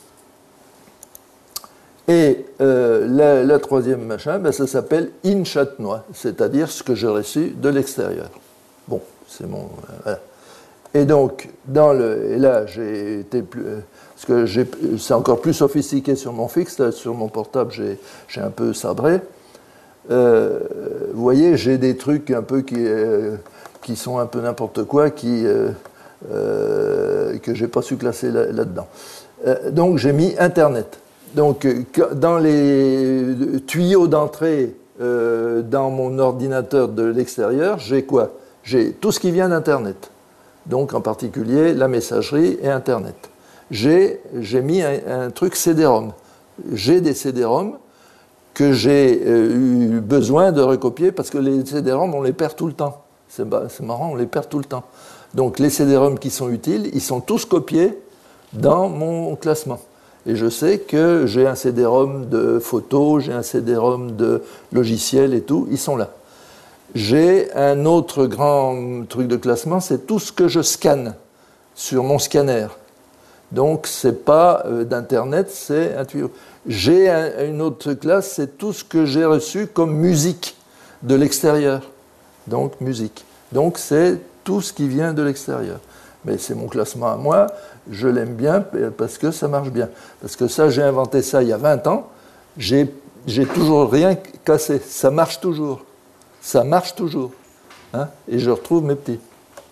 Et la troisième machin, ben, ça s'appelle in châtenois, c'est-à-dire ce que j'ai reçu de l'extérieur. Bon, c'est mon... voilà. Et donc, et là, j'ai été plus... parce que c'est encore plus sophistiqué sur mon fixe, là, sur mon portable, j'ai un peu sabré. Vous voyez, j'ai des trucs un peu qui sont un peu n'importe quoi, que j'ai pas su classer là-dedans. Donc, j'ai mis Internet. Donc, dans les tuyaux d'entrée dans mon ordinateur de l'extérieur, j'ai quoi? J'ai tout ce qui vient d'Internet. Donc, en particulier, la messagerie et Internet. J'ai mis un truc CD-ROM. J'ai des CD-ROM que j'ai eu besoin de recopier parce que les CD-ROM, on les perd tout le temps. C'est marrant, on les perd tout le temps. Donc, les CD-ROM qui sont utiles, ils sont tous copiés dans mon classement. Et je sais que j'ai un CD-ROM de photos, j'ai un CD-ROM de logiciels et tout, ils sont là. J'ai un autre grand truc de classement, c'est tout ce que je scanne sur mon scanner. Donc, ce n'est pas d'Internet, c'est un tuyau. J'ai une autre classe, c'est tout ce que j'ai reçu comme musique de l'extérieur. Donc, musique. Donc, c'est tout ce qui vient de l'extérieur. Mais c'est mon classement à moi, je l'aime bien parce que ça marche bien. Parce que ça, j'ai inventé ça il y a 20 ans, j'ai toujours rien cassé, ça marche toujours. Ça marche toujours. Hein, et je retrouve mes petits.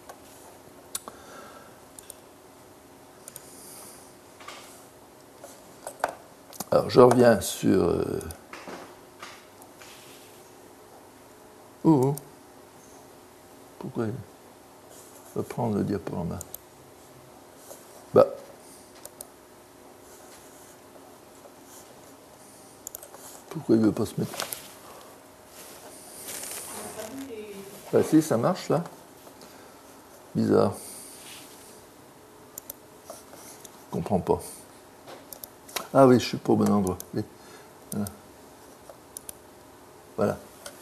Alors, je reviens sur... Pourquoi je vais prendre le diaporama. Bah. Pourquoi il ne veut pas se mettre? Bah si, ça marche là. Bizarre. Je ne comprends pas. Ah oui, je ne suis pas au bon endroit. Oui. Voilà.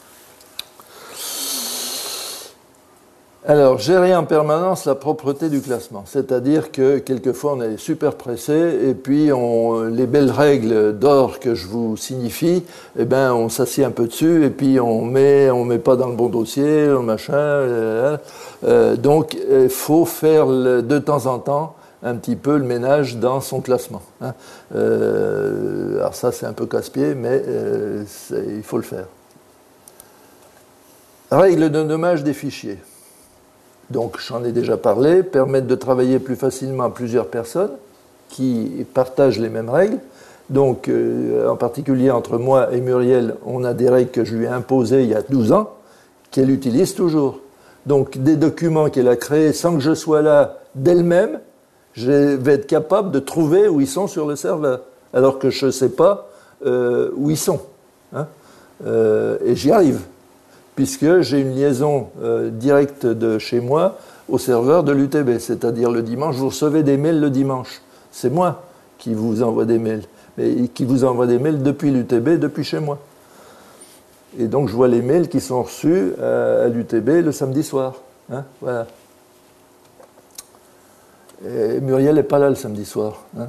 Alors, gérer en permanence la propreté du classement. C'est-à-dire que quelquefois on est super pressé et puis les belles règles d'or que je vous signifie, eh ben, on s'assied un peu dessus et puis on met pas dans le bon dossier, le machin. Donc, il faut faire de temps en temps un petit peu le ménage dans son classement. Hein. Alors ça, c'est un peu casse-pied, mais il faut le faire. Règle de nommage des fichiers. Donc, j'en ai déjà parlé, permettre de travailler plus facilement à plusieurs personnes qui partagent les mêmes règles. Donc, en particulier entre moi et Muriel, on a des règles que je lui ai imposées il y a 12 ans, qu'elle utilise toujours. Donc, des documents qu'elle a créés sans que je sois là d'elle-même, je vais être capable de trouver où ils sont sur le serveur, alors que je ne sais pas où ils sont. Hein. Et j'y arrive, puisque j'ai une liaison directe de chez moi au serveur de l'UTB, c'est-à-dire le dimanche, vous recevez des mails le dimanche. C'est moi qui vous envoie des mails, mais qui vous envoie des mails depuis l'UTB, depuis chez moi. Et donc je vois les mails qui sont reçus à l'UTB le samedi soir. Hein, voilà. Et Muriel n'est pas là le samedi soir. Hein.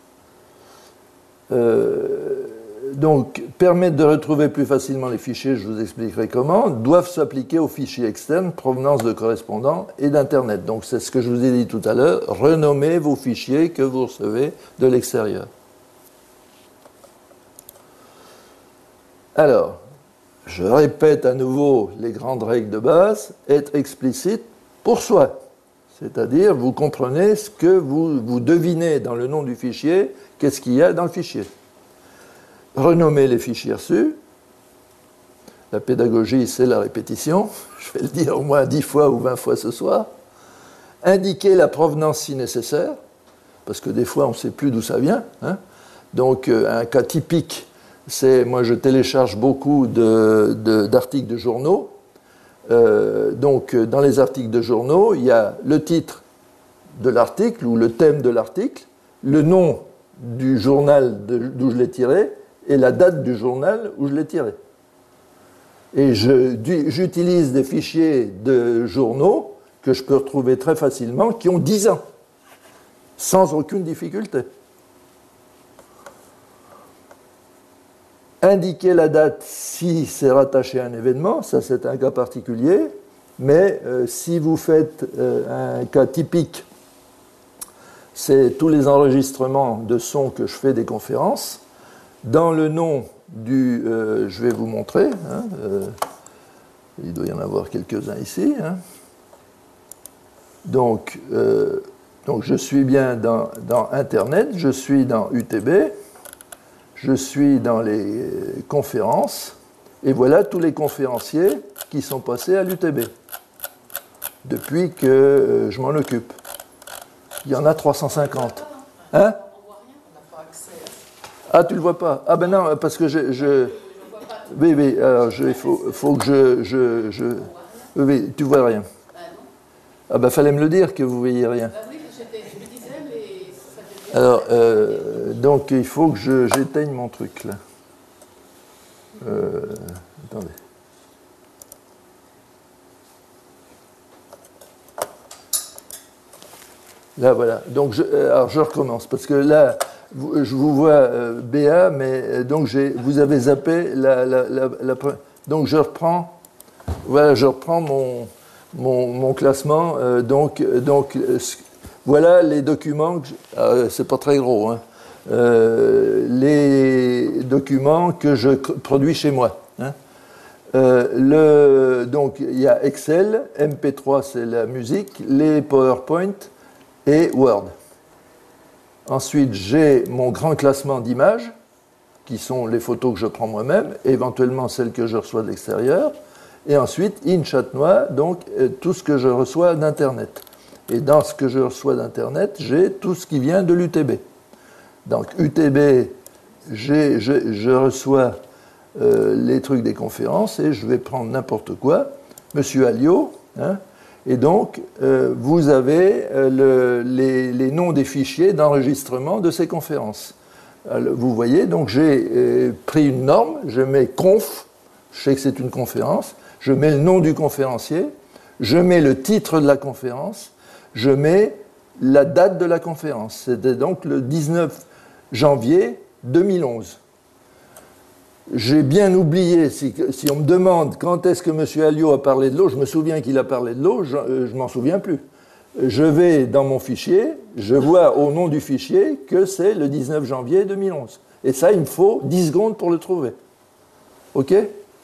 Donc, permettre de retrouver plus facilement les fichiers, je vous expliquerai comment, doivent s'appliquer aux fichiers externes, provenance de correspondants et d'Internet. Donc, c'est ce que je vous ai dit tout à l'heure, renommez vos fichiers que vous recevez de l'extérieur. Alors, je répète à nouveau les grandes règles de base, être explicite pour soi. C'est-à-dire, vous comprenez ce que vous devinez dans le nom du fichier, qu'est-ce qu'il y a dans le fichier. Renommer les fichiers reçus. La pédagogie, c'est la répétition. Je vais le dire au moins 10 fois ou 20 fois ce soir. Indiquer la provenance si nécessaire, parce que des fois, on ne sait plus d'où ça vient. Hein. Donc, un cas typique, c'est, moi, je télécharge beaucoup d'articles de journaux. Donc, dans les articles de journaux, il y a le titre de l'article ou le thème de l'article, le nom du journal d'où je l'ai tiré et la date du journal où je l'ai tiré. Et j'utilise des fichiers de journaux que je peux retrouver très facilement qui ont 10 ans, sans aucune difficulté. Indiquer la date si c'est rattaché à un événement, ça c'est un cas particulier, mais si vous faites un cas typique, c'est tous les enregistrements de sons que je fais des conférences. Dans le nom du... je vais vous montrer. Hein, il doit y en avoir quelques-uns ici. Hein. Donc, je suis bien dans Internet, je suis dans UTB, je suis dans les conférences, et voilà tous les conférenciers qui sont passés à l'UTB depuis que je m'en occupe. Il y en a 350. Hein? Ah, tu le vois pas? Ah ben non, parce que oui, oui, alors il faut que oui, tu vois rien. Ah ben fallait me le dire que vous voyez rien. Oui, je me disais, mais... Alors, donc il faut que j'éteigne mon truc là. Attendez. Là, voilà. Donc, alors je recommence, parce que là, je vous vois BA, mais donc vous avez zappé donc je reprends, voilà, je reprends mon classement. Voilà les documents, c'est pas très gros, hein, les documents que je produis chez moi. Hein. Donc, il y a Excel, MP3, c'est la musique, les PowerPoint, et Word. Ensuite, j'ai mon grand classement d'images, qui sont les photos que je prends moi-même, éventuellement celles que je reçois de l'extérieur, et ensuite, in Chatnois, donc tout ce que je reçois d'Internet. Et dans ce que je reçois d'Internet, j'ai tout ce qui vient de l'UTB. Donc, UTB, je reçois les trucs des conférences, et je vais prendre n'importe quoi. Monsieur Alliot, hein, et donc, vous avez les noms des fichiers d'enregistrement de ces conférences. Alors, vous voyez, donc j'ai pris une norme, je mets conf, je sais que c'est une conférence, je mets le nom du conférencier, je mets le titre de la conférence, je mets la date de la conférence. C'était donc le 19 janvier 2011. J'ai bien oublié, si on me demande quand est-ce que M. Alliot a parlé de l'eau, je me souviens qu'il a parlé de l'eau, je ne m'en souviens plus. Je vais dans mon fichier, je vois au nom du fichier que c'est le 19 janvier 2011. Et ça, il me faut 10 secondes pour le trouver. OK ?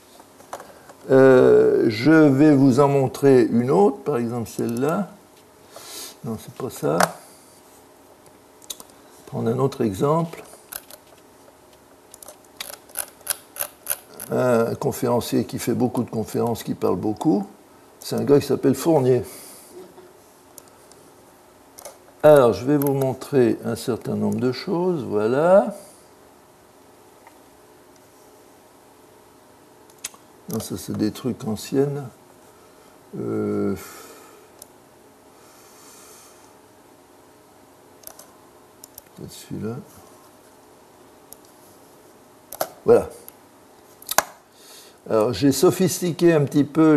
Je vais vous en montrer une autre, par exemple celle-là. Non, c'est pas ça. Prendre un autre exemple. Un conférencier qui fait beaucoup de conférences, qui parle beaucoup, c'est un gars qui s'appelle Fournier. Alors, je vais vous montrer un certain nombre de choses. Voilà. Non, ça, c'est des trucs anciennes. Peut-être celui-là. Voilà. Alors, j'ai sophistiqué un petit peu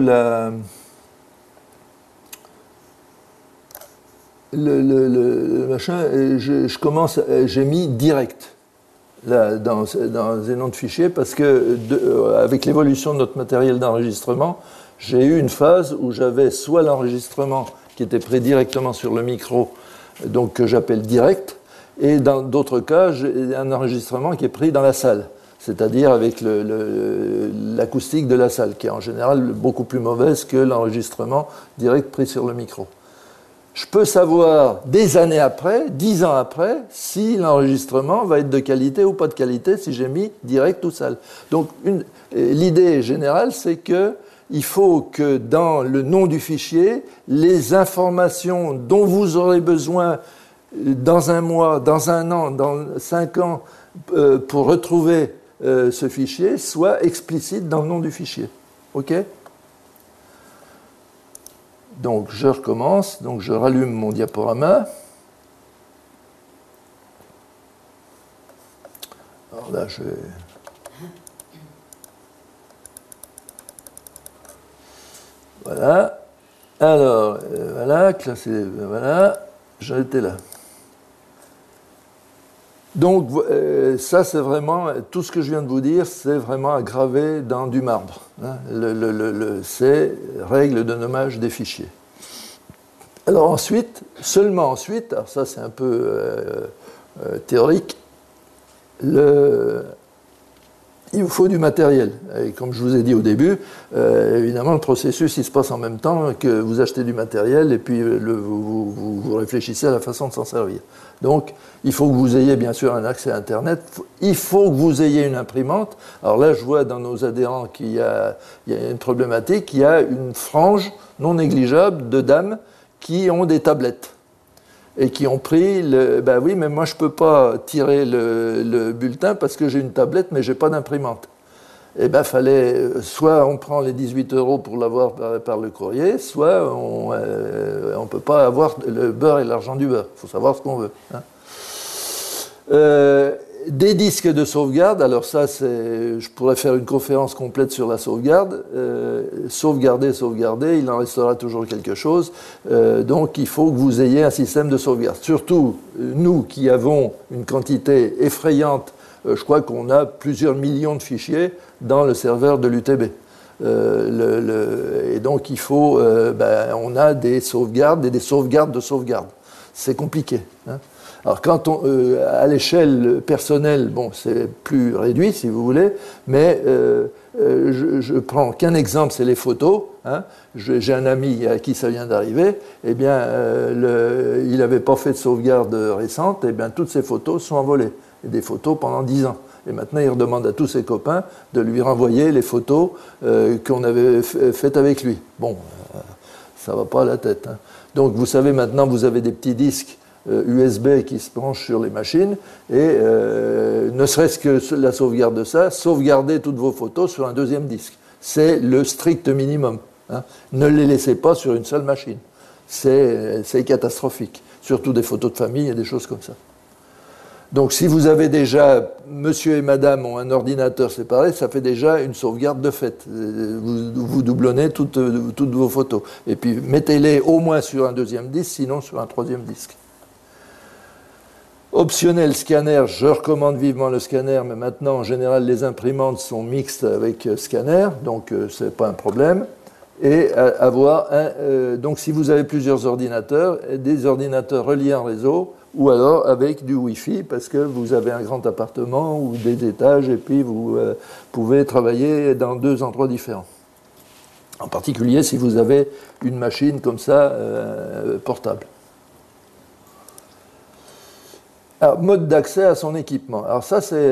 le machin, et j'ai mis direct là, dans un nom de fichier, parce que avec l'évolution de notre matériel d'enregistrement, j'ai eu une phase où j'avais soit l'enregistrement qui était pris directement sur le micro, donc que j'appelle direct, et dans d'autres cas, j'ai un enregistrement qui est pris dans la salle, c'est-à-dire avec l'acoustique de la salle, qui est en général beaucoup plus mauvaise que l'enregistrement direct pris sur le micro. Je peux savoir des années après, 10 ans après, si l'enregistrement va être de qualité ou pas de qualité, si j'ai mis direct ou salle. Donc l'idée générale, c'est qu'il faut que dans le nom du fichier, les informations dont vous aurez besoin dans un mois, dans un an, dans 5 ans, pour retrouver ce fichier, soient explicites dans le nom du fichier. OK ? Donc, je recommence. Donc, je rallume mon diaporama. Alors là, je vais... Voilà. Alors, voilà, classer, voilà, j'en étais là. Donc, ça, c'est vraiment, tout ce que je viens de vous dire, c'est vraiment à graver dans du marbre. Hein. C'est règle de nommage des fichiers. Alors ensuite, seulement ensuite, alors ça c'est un peu théorique, il vous faut du matériel. Et comme je vous ai dit au début, évidemment, le processus, il se passe en même temps que vous achetez du matériel et puis vous réfléchissez à la façon de s'en servir. Donc, il faut que vous ayez bien sûr un accès à Internet. Il faut que vous ayez une imprimante. Alors là, je vois dans nos adhérents qu'il y a une problématique. Il y a une frange non négligeable de dames qui ont des tablettes et qui ont pris ben oui, mais moi je ne peux pas tirer le bulletin parce que j'ai une tablette, mais je n'ai pas d'imprimante. Eh bien, fallait, soit on prend les 18 € pour l'avoir par le courrier, soit on ne peut pas avoir le beurre et l'argent du beurre. Il faut savoir ce qu'on veut. Hein. Des disques de sauvegarde, alors ça, je pourrais faire une conférence complète sur la sauvegarde. Sauvegarder, il en restera toujours quelque chose. Donc, il faut que vous ayez un système de sauvegarde. Surtout, nous qui avons une quantité effrayante, je crois qu'on a plusieurs millions de fichiers dans le serveur de l'UTB. Et donc, il faut, on a des sauvegardes et des sauvegardes de sauvegarde. C'est compliqué. Hein. Alors, quand à l'échelle personnelle, bon, c'est plus réduit, si vous voulez, mais je prends qu'un exemple, c'est les photos. Hein. J'ai un ami à qui ça vient d'arriver, eh bien, il n'avait pas fait de sauvegarde récente, eh bien, toutes ses photos sont envolées. Et des photos pendant 10 ans. Et maintenant, il redemande à tous ses copains de lui renvoyer les photos qu'on avait faites avec lui. Bon, ça ne va pas à la tête. Hein. Donc, vous savez, maintenant, vous avez des petits disques USB qui se branchent sur les machines et ne serait-ce que la sauvegarde de ça, sauvegarder toutes vos photos sur un deuxième disque. C'est le strict minimum. Hein. Ne les laissez pas sur une seule machine. C'est catastrophique. Surtout des photos de famille et des choses comme ça. Donc si vous avez déjà, monsieur et madame ont un ordinateur séparé, ça fait déjà une sauvegarde de fait. Vous doublonnez toutes vos photos. Et puis mettez-les au moins sur un deuxième disque, sinon sur un troisième disque. Optionnel scanner, je recommande vivement le scanner, mais maintenant, en général, les imprimantes sont mixtes avec scanner, donc ce n'est pas un problème. Et avoir donc si vous avez plusieurs ordinateurs, des ordinateurs reliés en réseau, ou alors avec du Wi-Fi, parce que vous avez un grand appartement ou des étages, et puis vous pouvez travailler dans 2 endroits différents. En particulier si vous avez une machine comme ça, portable. Alors, mode d'accès à son équipement. Alors ça, ça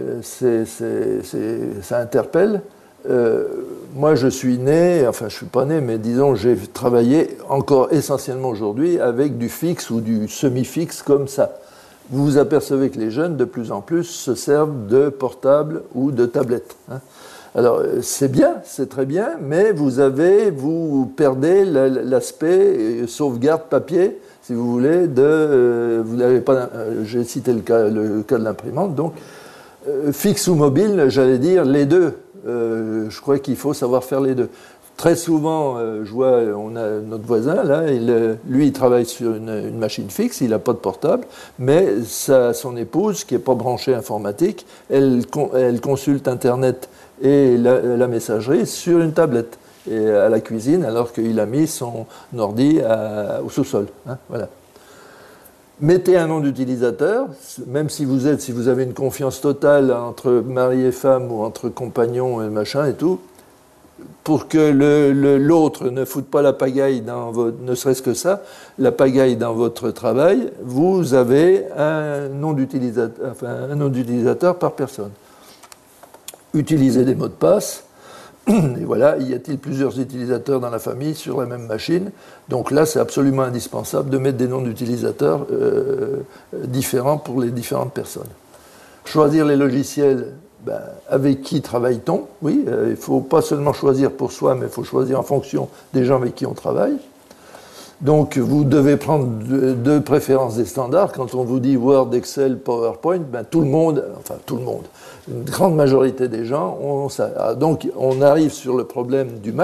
interpelle. Moi, je suis né, enfin, je ne suis pas né, mais disons, j'ai travaillé encore essentiellement aujourd'hui avec du fixe ou du semi-fixe comme ça. Vous vous apercevez que les jeunes, de plus en plus, se servent de portables ou de tablettes. Hein. Alors, c'est bien, c'est très bien, mais vous perdez l'aspect sauvegarde papier, si vous voulez, vous n'avez pas, j'ai cité le cas de l'imprimante, donc fixe ou mobile, j'allais dire les deux. Je crois qu'il faut savoir faire les deux. Très souvent, je vois, on a notre voisin là, lui il travaille sur une machine fixe, il n'a pas de portable, mais son épouse, qui n'est pas branchée informatique, elle consulte Internet et la messagerie sur une tablette. Et à la cuisine, alors qu'il a mis son ordi au sous-sol. Hein, voilà. Mettez un nom d'utilisateur, même si vous avez une confiance totale entre mari et femme ou entre compagnons et machin et tout, pour que l'autre ne foute pas la pagaille ne serait-ce que ça, la pagaille dans votre travail, vous avez un nom d'utilisateur par personne. Utilisez des mots de passe. Et voilà, y a-t-il plusieurs utilisateurs dans la famille sur la même machine? Donc là, c'est absolument indispensable de mettre des noms d'utilisateurs différents pour les différentes personnes. Choisir les logiciels, avec qui travaille-t-on? Oui, il ne faut pas seulement choisir pour soi, mais il faut choisir en fonction des gens avec qui on travaille. Donc, vous devez prendre de préférence des standards. Quand on vous dit Word, Excel, PowerPoint, tout le monde, une grande majorité des gens ont ça. Donc, on arrive sur le problème du Mac,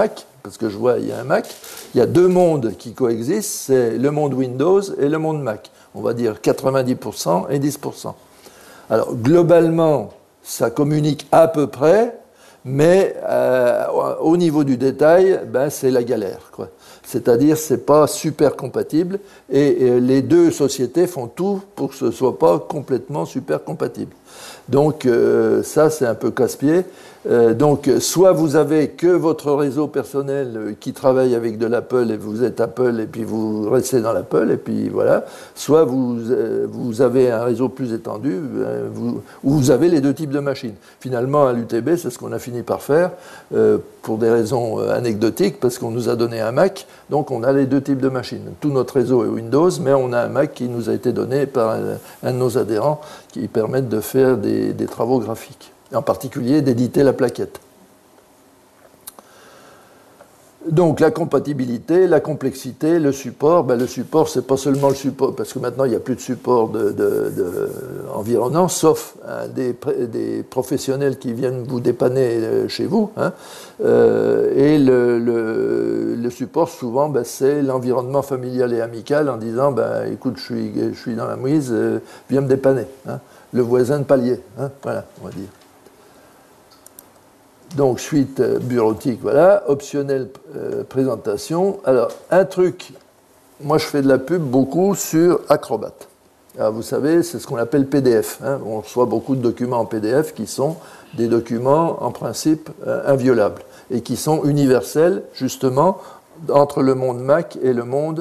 parce que je vois, il y a un Mac. Il y a deux mondes qui coexistent, c'est le monde Windows et le monde Mac. On va dire 90% et 10%. Alors, globalement, ça communique à peu près, mais au niveau du détail, ben, c'est la galère, quoi. C'est-à-dire, ce n'est pas super compatible, et les deux sociétés font tout pour que ce ne soit pas complètement super compatible. Donc, ça, c'est un peu casse-pied. Donc, soit vous avez que votre réseau personnel qui travaille avec de l'Apple et vous êtes Apple et puis vous restez dans l'Apple et puis voilà. Soit vous avez un réseau plus étendu où vous avez les deux types de machines. Finalement, à l'UTB, c'est ce qu'on a fini par faire pour des raisons anecdotiques parce qu'on nous a donné un Mac, donc on a les deux types de machines. Tout notre réseau est Windows, mais on a un Mac qui nous a été donné par un de nos adhérents qui permettent de faire des travaux graphiques. En particulier d'éditer la plaquette. Donc la compatibilité, la complexité, le support. Ben, le support, c'est pas seulement le support, parce que maintenant il n'y a plus de support environnant, sauf des professionnels qui viennent vous dépanner chez vous. Hein. Et le support, souvent, ben, c'est l'environnement familial et amical en disant ben, écoute, je suis dans la mouise, viens me dépanner. Hein. Le voisin de palier. Hein. Voilà, on va dire. Donc, suite bureautique, voilà, optionnel présentation. Alors, un truc, moi je fais de la pub beaucoup sur Acrobat. Alors, vous savez, c'est ce qu'on appelle PDF. Hein. On reçoit beaucoup de documents en PDF qui sont des documents, en principe, inviolables et qui sont universels, justement, entre le monde Mac et le monde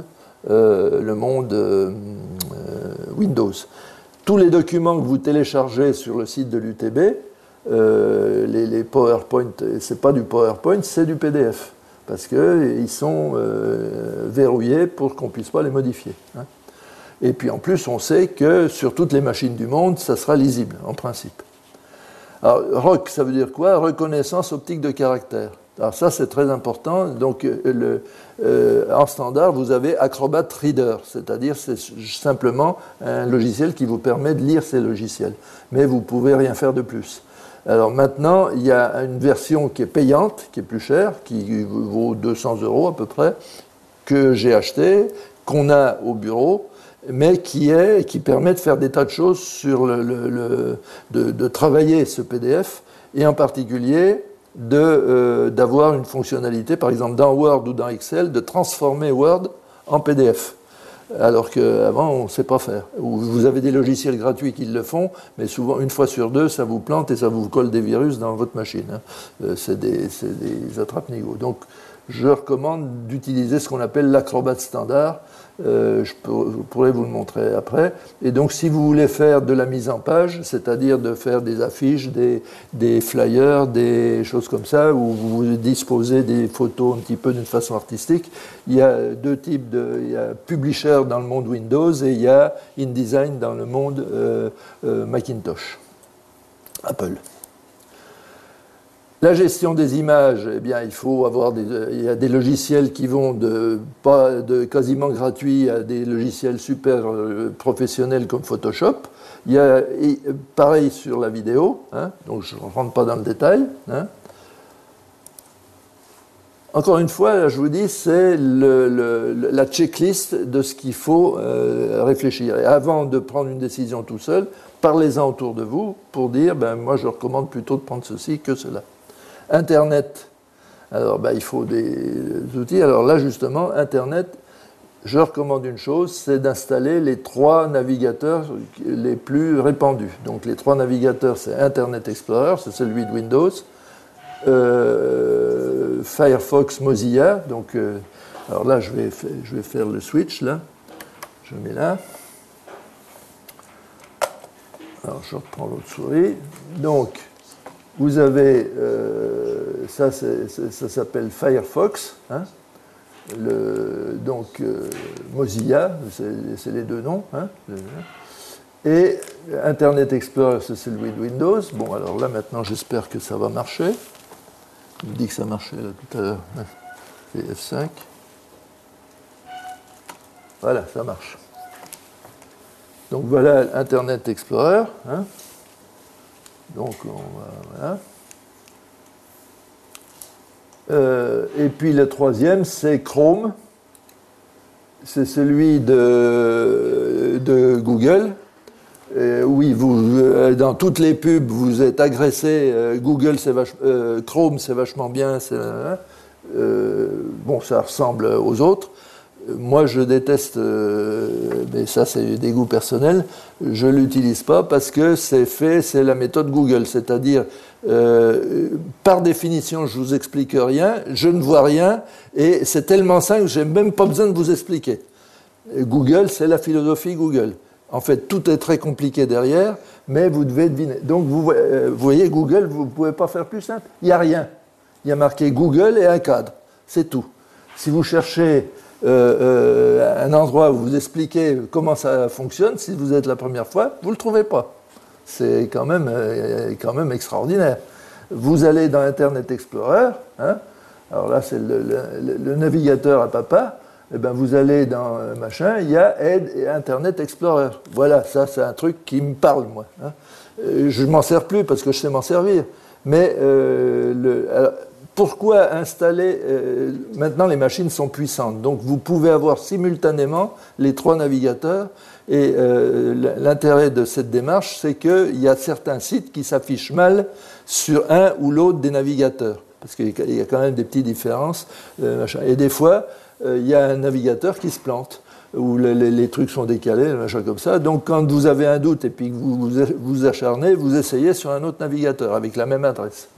Windows. Tous les documents que vous téléchargez sur le site de l'UTB, les PowerPoint, c'est pas du PowerPoint, c'est du PDF, parce qu'ils sont verrouillés pour qu'on ne puisse pas les modifier. Hein. Et puis en plus, on sait que sur toutes les machines du monde, ça sera lisible, en principe. Alors, ROC, ça veut dire quoi? Reconnaissance optique de caractère. Alors ça, c'est très important. Donc, en standard, vous avez Acrobat Reader, c'est-à-dire c'est simplement un logiciel qui vous permet de lire ces logiciels. Mais vous ne pouvez rien faire de plus. Alors maintenant, il y a une version qui est payante, qui est plus chère, qui vaut 200 € à peu près, que j'ai acheté, qu'on a au bureau, mais qui permet de faire des tas de choses sur de travailler ce PDF, et en particulier d'avoir une fonctionnalité, par exemple dans Word ou dans Excel, de transformer Word en PDF. Alors qu'avant, on ne sait pas faire. Vous avez des logiciels gratuits qui le font, mais souvent, une fois sur deux, ça vous plante et ça vous colle des virus dans votre machine. Hein. C'est des attrape-niveaux. Donc, je recommande d'utiliser ce qu'on appelle l'Acrobat standard. Je pourrais vous le montrer après. Et donc, si vous voulez faire de la mise en page, c'est-à-dire de faire des affiches, des flyers, des choses comme ça, où vous disposez des photos un petit peu d'une façon artistique, il y a deux types il y a Publisher dans le monde Windows et il y a InDesign dans le monde Macintosh, Apple. La gestion des images, eh bien, il y a des logiciels qui vont de quasiment gratuits à des logiciels super professionnels comme Photoshop. Il y a pareil sur la vidéo, hein, donc je ne rentre pas dans le détail. Hein. Encore une fois, là, je vous dis, c'est la checklist de ce qu'il faut réfléchir. Et avant de prendre une décision tout seul, parlez-en autour de vous pour dire, ben, moi je recommande plutôt de prendre ceci que cela. Internet, alors il faut des outils. Alors là, justement, Internet, je recommande une chose, c'est d'installer les 3 navigateurs les plus répandus. Donc les 3 navigateurs, c'est Internet Explorer, c'est celui de Windows, Firefox, Mozilla. Donc, alors là, je vais faire le switch, là. Je mets là. Alors, je reprends l'autre souris. Donc, vous avez, ça s'appelle Firefox, hein, donc Mozilla, c'est les deux noms, hein, et Internet Explorer, c'est celui de Windows. Bon, alors là maintenant, j'espère que ça va marcher. Il me dit que ça marchait là tout à l'heure. C'est F5. Voilà, ça marche. Donc voilà Internet Explorer, hein. Donc, voilà. Et puis le troisième, c'est Chrome. C'est celui de Google. Oui, dans toutes les pubs, vous êtes agressé. Google, Chrome, c'est vachement bien. Bon, ça ressemble aux autres. Moi, je déteste, mais ça, c'est des goûts personnels. Je ne l'utilise pas parce que c'est la méthode Google. C'est-à-dire, par définition, je ne vous explique rien, je ne vois rien, et c'est tellement simple que je n'ai même pas besoin de vous expliquer. Google, c'est la philosophie Google. En fait, tout est très compliqué derrière, mais vous devez deviner. Donc, vous voyez, Google, vous ne pouvez pas faire plus simple. Il n'y a rien. Il y a marqué Google et un cadre. C'est tout. Si vous cherchez un endroit où vous expliquez comment ça fonctionne, si vous êtes la première fois, vous ne le trouvez pas. C'est quand même extraordinaire. Vous allez dans Internet Explorer, hein, alors là c'est le navigateur à papa, et ben vous allez dans machin, il y a Edge et Internet Explorer. Voilà, ça c'est un truc qui me parle moi. Hein. Je ne m'en sers plus parce que je sais m'en servir. Mais alors, pourquoi installer maintenant les machines sont puissantes, donc vous pouvez avoir simultanément les trois navigateurs. Et l'intérêt de cette démarche, c'est qu'il y a certains sites qui s'affichent mal sur un ou l'autre des navigateurs, parce qu'il y a quand même des petites différences. Et des fois, il y a un navigateur qui se plante, où les trucs sont décalés, machin comme ça. Donc quand vous avez un doute et puis que vous vous acharnez, vous essayez sur un autre navigateur avec la même adresse.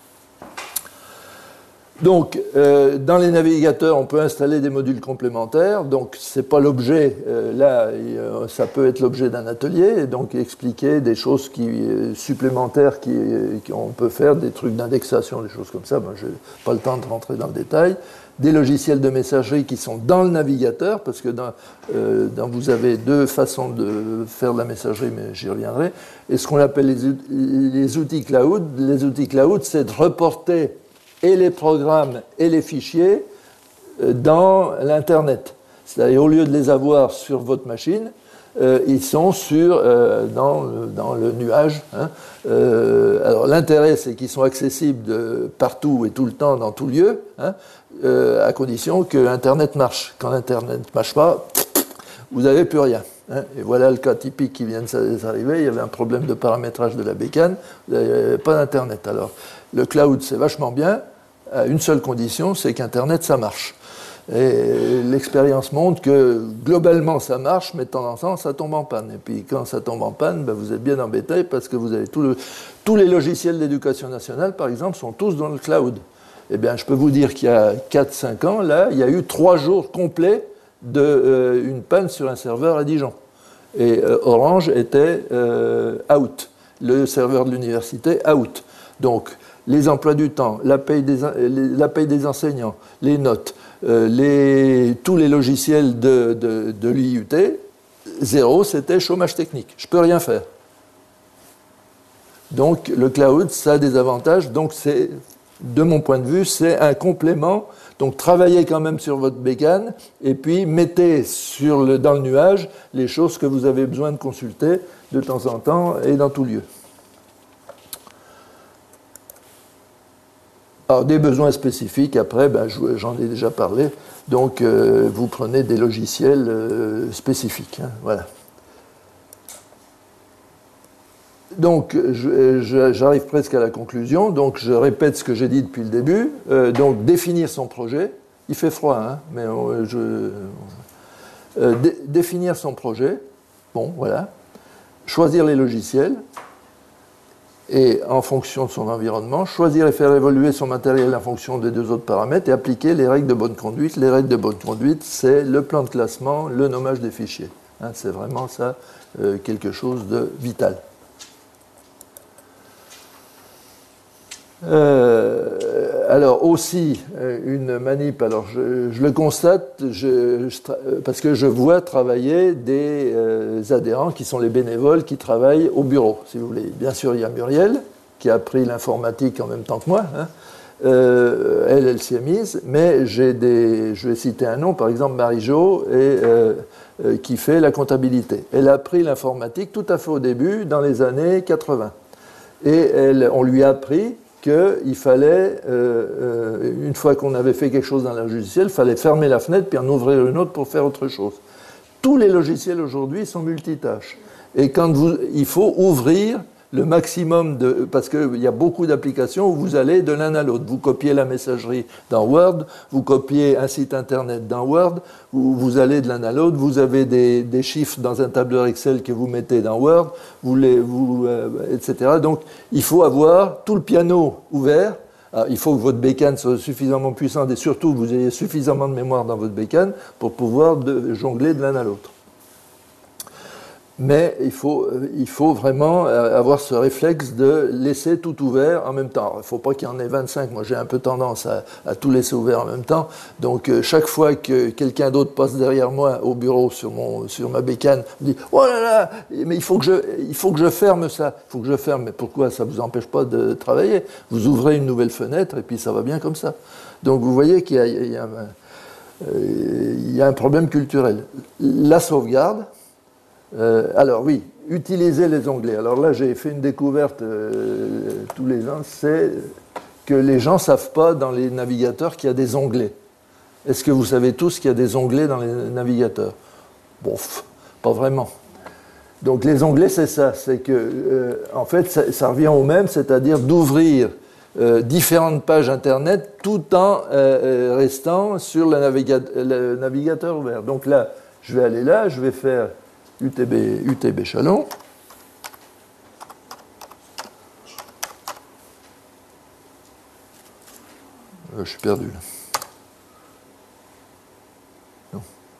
Donc, dans les navigateurs, on peut installer des modules complémentaires. Donc, ce n'est pas l'objet. Là, ça peut être l'objet d'un atelier, et donc expliquer des choses supplémentaires qu'on peut faire, des trucs d'indexation, des choses comme ça. Moi, je n'ai pas le temps de rentrer dans le détail. Des logiciels de messagerie qui sont dans le navigateur, parce que vous avez deux façons de faire de la messagerie, mais j'y reviendrai. Et ce qu'on appelle les outils cloud. Les outils cloud, c'est de reporter et les programmes et les fichiers dans l'Internet. C'est-à-dire, au lieu de les avoir sur votre machine, ils sont dans le nuage. Hein. Alors, l'intérêt, c'est qu'ils sont accessibles partout et tout le temps, dans tout lieu, hein, à condition que l'Internet marche. Quand l'Internet ne marche pas, vous n'avez plus rien. Hein. Et voilà le cas typique qui vient d'arriver. Il y avait un problème de paramétrage de la bécane. Vous n'avez pas d'Internet. Alors, le cloud, c'est vachement bien, à une seule condition, c'est qu'Internet, ça marche. Et l'expérience montre que, globalement, ça marche, mais de temps en temps, ça tombe en panne. Et puis, quand ça tombe en panne, ben, vous êtes bien embêté parce que vous avez tous les logiciels d'éducation nationale, par exemple, sont tous dans le cloud. Eh bien, je peux vous dire qu'il y a 4-5 ans, là, il y a eu 3 jours complets d'une panne sur un serveur à Dijon. Et Orange était out. Le serveur de l'université, out. Donc, les emplois du temps, la paye des enseignants, les notes, tous les logiciels de l'IUT, zéro, c'était chômage technique. Je ne peux rien faire. Donc, le cloud, ça a des avantages. Donc, de mon point de vue, c'est un complément. Donc, travaillez quand même sur votre bécane et puis mettez dans le nuage les choses que vous avez besoin de consulter de temps en temps et dans tout lieu. Alors, des besoins spécifiques, après, ben, j'en ai déjà parlé. Donc, vous prenez des logiciels spécifiques. Hein, voilà. Donc, j'arrive presque à la conclusion. Donc, je répète ce que j'ai dit depuis le début. Donc, définir son projet. Il fait froid, hein, mais définir son projet. Bon, voilà. Choisir les logiciels. Et en fonction de son environnement, choisir et faire évoluer son matériel en fonction des deux autres paramètres et appliquer les règles de bonne conduite. Les règles de bonne conduite, c'est le plan de classement, le nommage des fichiers. Hein, c'est vraiment ça, quelque chose de vital. Alors aussi, une manip, alors je le constate parce que je vois travailler des adhérents qui sont les bénévoles qui travaillent au bureau, si vous voulez. Bien sûr, il y a Muriel, qui a appris l'informatique en même temps que moi. Hein. Elle s'y est mise, mais je vais citer un nom, par exemple Marie-Jo, qui fait la comptabilité. Elle a appris l'informatique tout à fait au début, dans les années 80. Et on lui a appris qu'il fallait, une fois qu'on avait fait quelque chose dans le logiciel, il fallait fermer la fenêtre puis en ouvrir une autre pour faire autre chose. Tous les logiciels aujourd'hui sont multitâches. Et il faut ouvrir le maximum parce qu'il y a beaucoup d'applications où vous allez de l'un à l'autre. Vous copiez la messagerie dans Word, vous copiez un site internet dans Word, vous allez de l'un à l'autre, vous avez des chiffres dans un tableur Excel que vous mettez dans Word, etc. Donc il faut avoir tout le piano ouvert. Alors, il faut que votre bécane soit suffisamment puissante et surtout que vous ayez suffisamment de mémoire dans votre bécane pour pouvoir jongler de l'un à l'autre. Mais il faut vraiment avoir ce réflexe de laisser tout ouvert en même temps. Il ne faut pas qu'il y en ait 25. Moi, j'ai un peu tendance à tout laisser ouvert en même temps. Donc, chaque fois que quelqu'un d'autre passe derrière moi au bureau sur ma bécane, me dit « Oh là là, mais il faut que je ferme ça. Il faut que je ferme. » Mais pourquoi? Ça ne vous empêche pas de travailler. Vous ouvrez une nouvelle fenêtre et puis ça va bien comme ça. Donc, vous voyez qu'il y a un problème culturel. La sauvegarde. Alors oui, utiliser les onglets. Alors là, j'ai fait une découverte tous les ans, c'est que les gens ne savent pas dans les navigateurs qu'il y a des onglets. Est-ce que vous savez tous qu'il y a des onglets dans les navigateurs? Bon, pas vraiment. Donc les onglets, c'est ça. C'est que, en fait, ça revient au même, c'est-à-dire d'ouvrir différentes pages Internet tout en restant sur le navigateur ouvert. Donc là, je vais aller là, je vais faire UTB Chalon. Je suis perdu là. Non.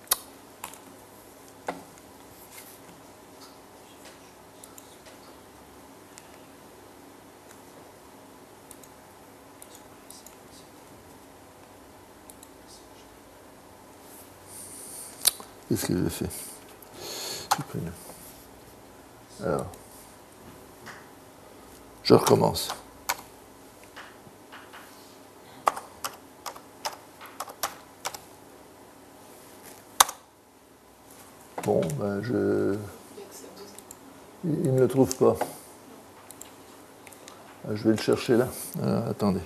Qu'est-ce que j'ai fait? Alors, je recommence. Bon, ben il ne le trouve pas. Je vais le chercher là. Attendez.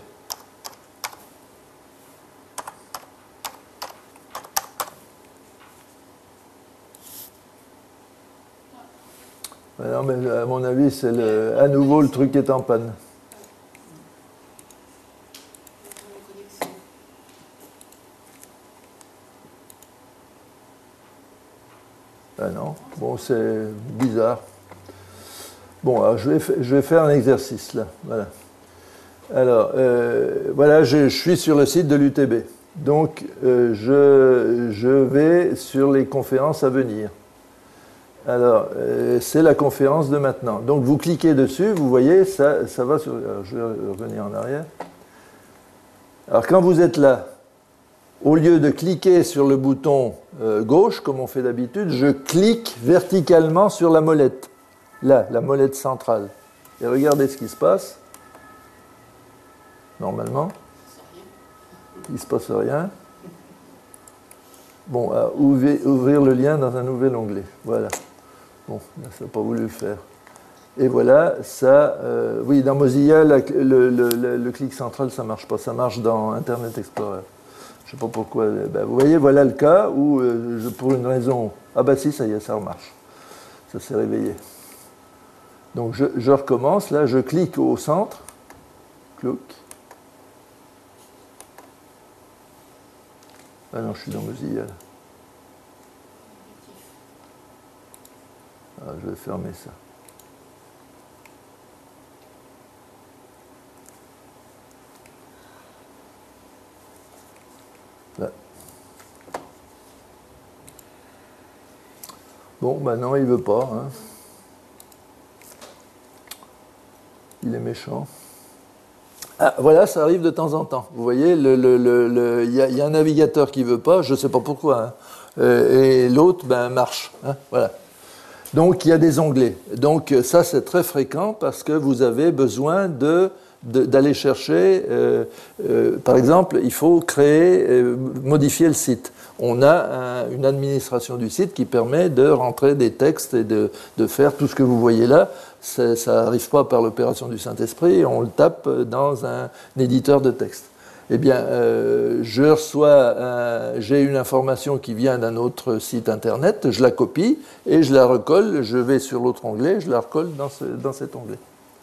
Non, mais à mon avis, à nouveau, le truc est en panne. Ah non, bon, c'est bizarre. Bon, alors je vais faire un exercice là. Voilà. Alors, voilà, je suis sur le site de l'UTB. Donc, je vais sur les conférences à venir. Alors, c'est la conférence de maintenant. Donc, vous cliquez dessus, vous voyez, ça va sur... Alors, je vais revenir en arrière. Alors, quand vous êtes là, au lieu de cliquer sur le bouton gauche, comme on fait d'habitude, je clique verticalement sur la molette. Là, la molette centrale. Et regardez ce qui se passe. Normalement, il ne se passe rien. Bon, ouvrir le lien dans un nouvel onglet. Voilà. Bon, ça n'a pas voulu le faire. Et voilà, ça... oui, dans Mozilla, le clic central, ça ne marche pas. Ça marche dans Internet Explorer. Je ne sais pas pourquoi. Ben, vous voyez, voilà le cas où, pour une raison... Ah bah si, ça y est, ça remarche. Ça s'est réveillé. Donc, je recommence. Là, je clique au centre. Clic. Ah non, je suis dans Mozilla. Ah, je vais fermer ça. Là. Bon, ben non, il ne veut pas. Hein. Il est méchant. Ah, voilà, ça arrive de temps en temps. Vous voyez, il y a un navigateur qui ne veut pas, je ne sais pas pourquoi, hein, et l'autre marche. Hein, voilà. Donc, il y a des onglets. Donc, ça, c'est très fréquent parce que vous avez besoin d'aller chercher, par exemple, il faut modifier le site. on a une administration du site qui permet de rentrer des textes et de faire tout ce que vous voyez là. Ça n'arrive pas par l'opération du Saint-Esprit, on le tape dans un éditeur de texte. Eh bien, j'ai une information qui vient d'un autre site internet, je la copie et je la recolle, je vais sur l'autre onglet, je la recolle dans cet onglet.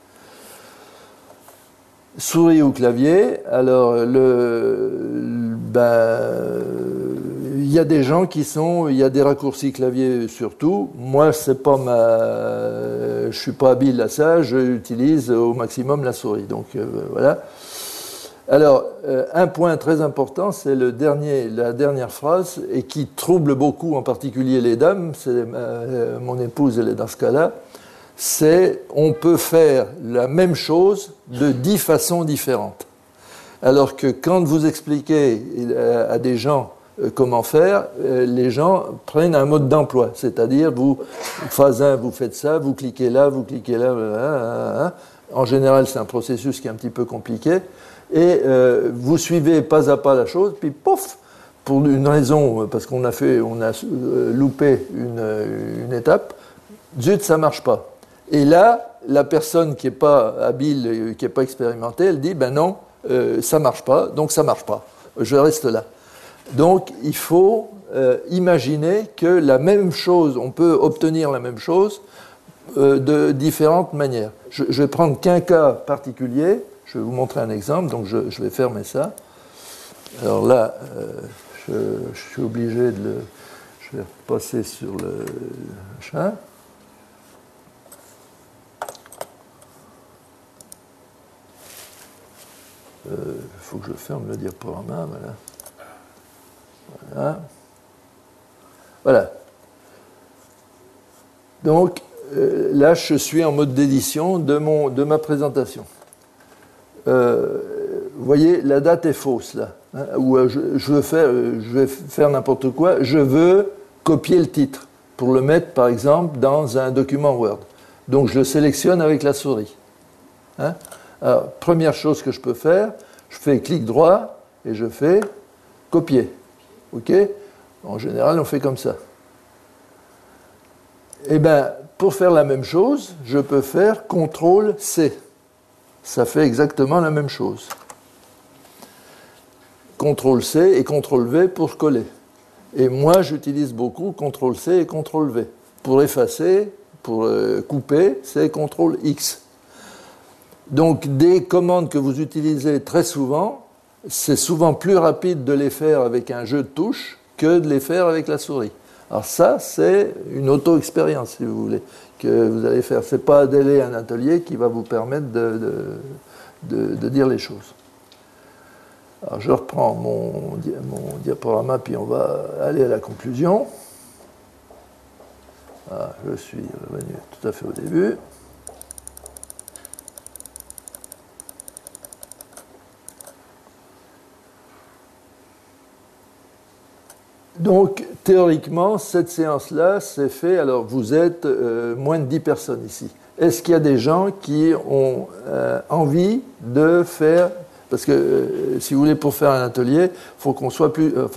Souris ou clavier, alors il y a des gens il y a des raccourcis clavier surtout. Moi, je suis pas habile à ça, j'utilise au maximum la souris. Donc voilà. Alors, un point très important, c'est la dernière phrase, et qui trouble beaucoup, en particulier les dames, mon épouse, elle est dans ce cas-là, c'est on peut faire la même chose de 10 façons différentes. Alors que quand vous expliquez à des gens comment faire, les gens prennent un mode d'emploi, c'est-à-dire phase 1, vous faites ça, vous cliquez là, En général, c'est un processus qui est un petit peu compliqué. Et vous suivez pas à pas la chose, puis pouf, pour une raison, parce qu'on a loupé une étape, zut, ça marche pas. Et là, la personne qui n'est pas habile, qui n'est pas expérimentée, elle dit, ben non, ça marche pas, donc ça marche pas, je reste là. Donc, il faut imaginer que la même chose, on peut obtenir la même chose de différentes manières. Je vais prendre qu'un cas particulier. Je vais vous montrer un exemple, donc je vais fermer ça. Alors là, je suis obligé je vais passer sur le machin. Il faut que je ferme le diaporama, voilà. Voilà. Donc, là, je suis en mode d'édition de ma présentation. Vous voyez, la date est fausse là. Où je vais faire n'importe quoi. Je veux copier le titre pour le mettre, par exemple, dans un document Word. Donc, je le sélectionne avec la souris. Alors, première chose que je peux faire, je fais clic droit et je fais copier. OK ? En général, on fait comme ça. Eh bien, pour faire la même chose, je peux faire CTRL-C. Ça fait exactement la même chose. CTRL-C et CTRL-V pour coller. Et moi, j'utilise beaucoup CTRL-C et CTRL-V. Pour effacer, pour couper, c'est CTRL-X. Donc, des commandes que vous utilisez très souvent, c'est souvent plus rapide de les faire avec un jeu de touches que de les faire avec la souris. Alors ça, c'est une auto-expérience, si vous voulez, que vous allez faire. Ce n'est pas Adèle un atelier qui va vous permettre de dire les choses. Alors je reprends mon diaporama, puis on va aller à la conclusion. Ah, je suis revenu tout à fait au début. Donc, théoriquement, cette séance-là, c'est fait. Alors, vous êtes moins de 10 personnes ici. Est-ce qu'il y a des gens qui ont envie de faire... Parce que, si vous voulez, pour faire un atelier, il faut qu'on soit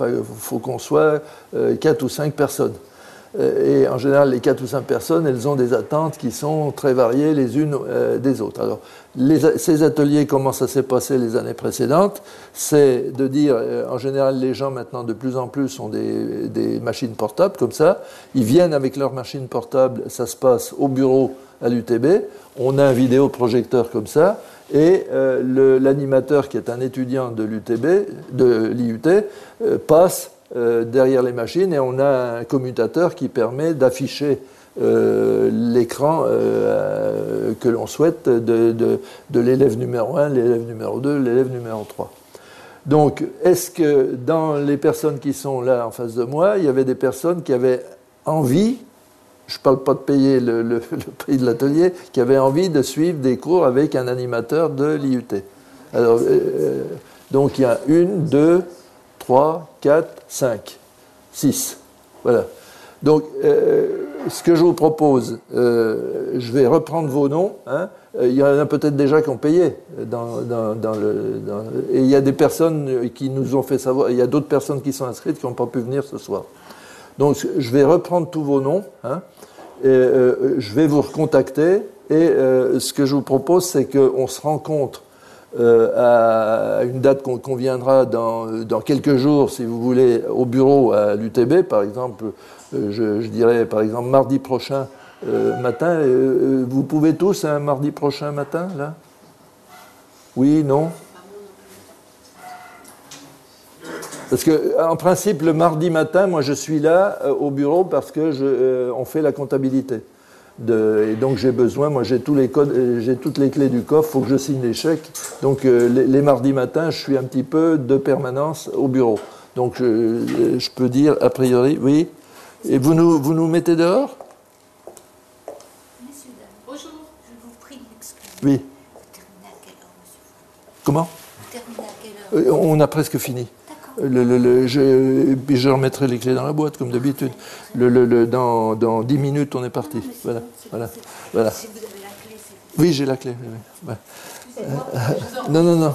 4 ou 5 personnes. Et en général, les 4 ou 5 personnes, elles ont des attentes qui sont très variées les unes des autres. Alors, ces ateliers, comment ça s'est passé les années précédentes, c'est de dire, en général, les gens maintenant de plus en plus ont des machines portables comme ça. Ils viennent avec leur machine portable, ça se passe au bureau à l'UTB. On a un vidéoprojecteur comme ça. Et l'animateur, qui est un étudiant de l'IUT, passe derrière les machines et on a un commutateur qui permet d'afficher l'écran que l'on souhaite de l'élève numéro 1, l'élève numéro 2, l'élève numéro 3. Donc, est-ce que dans les personnes qui sont là en face de moi, il y avait des personnes qui avaient envie, je ne parle pas de payer le prix de l'atelier, qui avaient envie de suivre des cours avec un animateur de l'IUT? Alors, donc il y a 1, 2, 3, 4, 5, 6. Voilà. Donc, ce que je vous propose, je vais reprendre vos noms. Hein. Il y en a peut-être déjà qui ont payé. Et il y a des personnes qui nous ont fait savoir. Il y a d'autres personnes qui sont inscrites qui n'ont pas pu venir ce soir. Donc, je vais reprendre tous vos noms. Hein, et, je vais vous recontacter. Et ce que je vous propose, c'est qu'on se rencontre à une date qu'on conviendra dans quelques jours, si vous voulez, au bureau à l'UTB, par exemple. Je dirais, par exemple, mardi prochain matin. Vous pouvez tous, un mardi prochain matin, là? Oui, non? Parce que, en principe, le mardi matin, moi, je suis là au bureau parce que on fait la comptabilité. Et donc, j'ai besoin, moi, j'ai tous les codes, j'ai toutes les clés du coffre, il faut que je signe les chèques. Donc, les mardis matins, je suis un petit peu de permanence au bureau. Donc, je peux dire, a priori, oui. Et vous nous mettez dehors? Messieurs, dames, bonjour, je vous prie de m'excuser. Oui. Vous terminez à quelle heure, monsieur? Comment? Vous terminez à quelle heure? On a presque fini. Puis je remettrai les clés dans la boîte, comme d'habitude. Dans 10 minutes, on est parti. Non, voilà. Voilà. Si vous avez la clé, c'est... Oui, j'ai la clé. Oui. Ouais. Excusez-moi, Non.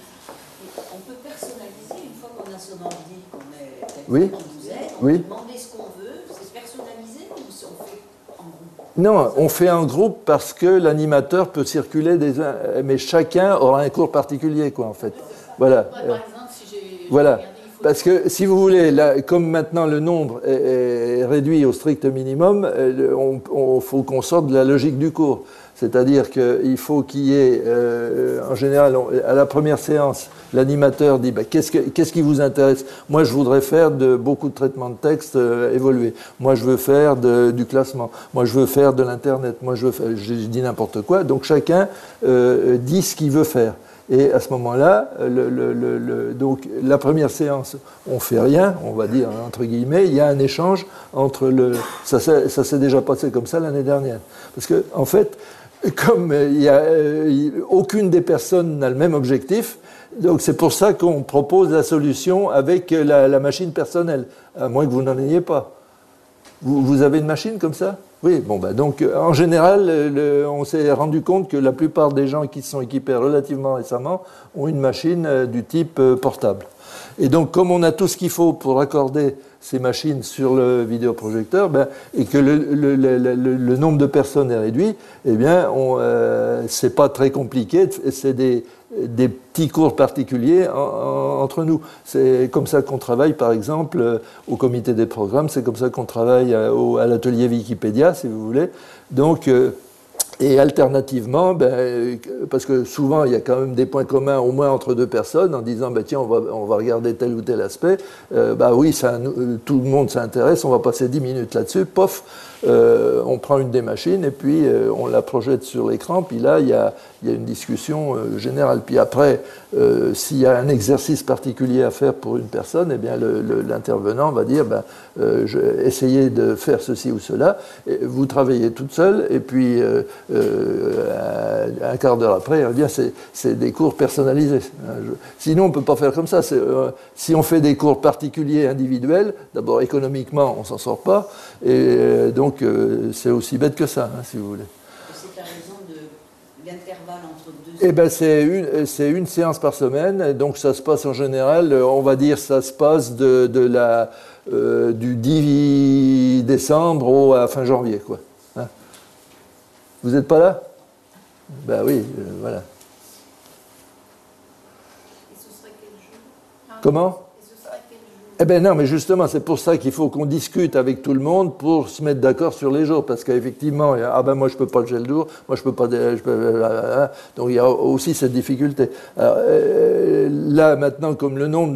On peut personnaliser une fois qu'on a son ordi, qu'on est Oui. on vous aide, on Oui. peut demander ce qu'on veut, c'est personnalisé ou si on fait en groupe? Non, on fait en groupe parce que l'animateur peut circuler mais chacun aura un cours particulier, quoi, en fait. Voilà. Moi, par exemple, si j'ai Voilà. regardé, il faut... Parce que, si vous voulez, là, comme maintenant le nombre est réduit au strict minimum, il faut qu'on sorte de la logique du cours. C'est-à-dire qu'il faut qu'il y ait, en général, à la première séance, l'animateur dit qu'est-ce qui vous intéresse? Moi, je voudrais faire beaucoup de traitements de texte évolués. Moi, je veux faire du classement. Moi, je veux faire de l'Internet. Moi, je dis n'importe quoi. Donc, chacun dit ce qu'il veut faire. Et à ce moment-là, donc la première séance, on fait rien, on va dire entre guillemets, il y a un échange entre ça s'est déjà passé comme ça l'année dernière. Parce que en fait, comme aucune des personnes n'a le même objectif, donc c'est pour ça qu'on propose la solution avec la machine personnelle, à moins que vous n'en ayez pas. Vous avez une machine comme ça? Oui, donc en général, on s'est rendu compte que la plupart des gens qui se sont équipés relativement récemment ont une machine du type portable. Et donc, comme on a tout ce qu'il faut pour accorder ces machines sur le vidéoprojecteur, et que le nombre de personnes est réduit, eh bien, c'est pas très compliqué. C'est des petits cours particuliers entre nous. C'est comme ça qu'on travaille, par exemple, au comité des programmes. C'est comme ça qu'on travaille à l'atelier Wikipédia, si vous voulez. Donc, et alternativement, parce que souvent il y a quand même des points communs au moins entre deux personnes en disant tiens on va regarder tel ou tel aspect, oui tout le monde s'intéresse, on va passer 10 minutes là-dessus, pof, on prend une des machines et puis on la projette sur l'écran, puis là il y a une discussion générale. Puis après, s'il y a un exercice particulier à faire pour une personne, eh bien l'intervenant va dire essayez de faire ceci ou cela, et vous travaillez toute seule et puis un quart d'heure après, eh bien c'est des cours personnalisés. Sinon, on ne peut pas faire comme ça. Si on fait des cours particuliers individuels, d'abord économiquement, on ne s'en sort pas, et donc c'est aussi bête que ça, si vous voulez. C'est la raison de l'intervalle entre deux. Eh bien, c'est une séance par semaine, donc ça se passe en général, on va dire, ça se passe du 10 décembre à fin janvier, quoi. Vous n'êtes pas là? Ben oui, voilà. Et ce serait quel jour? Comment? Et ce serait quel jour? Eh bien non, mais justement, c'est pour ça qu'il faut qu'on discute avec tout le monde pour se mettre d'accord sur les jours, parce qu'effectivement, moi je peux pas le gel jour, moi je peux pas, donc il y a aussi cette difficulté. Alors, là maintenant, comme le nombre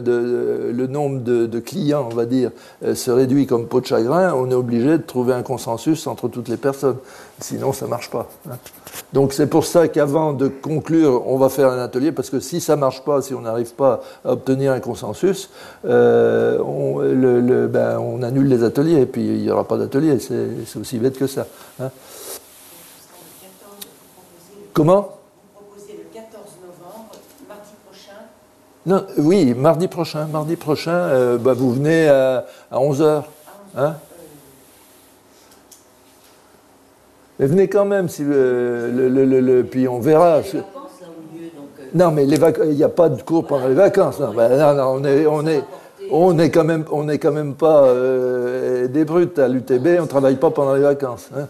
de clients, on va dire, se réduit comme peau de chagrin, on est obligé de trouver un consensus entre toutes les personnes. Sinon, ça ne marche pas. Donc, c'est pour ça qu'avant de conclure, on va faire un atelier, parce que si ça ne marche pas, si on n'arrive pas à obtenir un consensus, on annule les ateliers, et puis il n'y aura pas d'atelier. C'est aussi bête que ça. Comment? Vous proposez le 14 novembre, mardi prochain. Non, oui, mardi prochain, vous venez à 11h. Hein? Mais venez quand même, si puis on verra. Les vacances, là, au mieux, donc... Non, mais il n'y a pas de cours pendant les vacances. Non, non, on n'est quand même pas des brutes à l'UTB, on ne travaille pas pendant les vacances. Hein.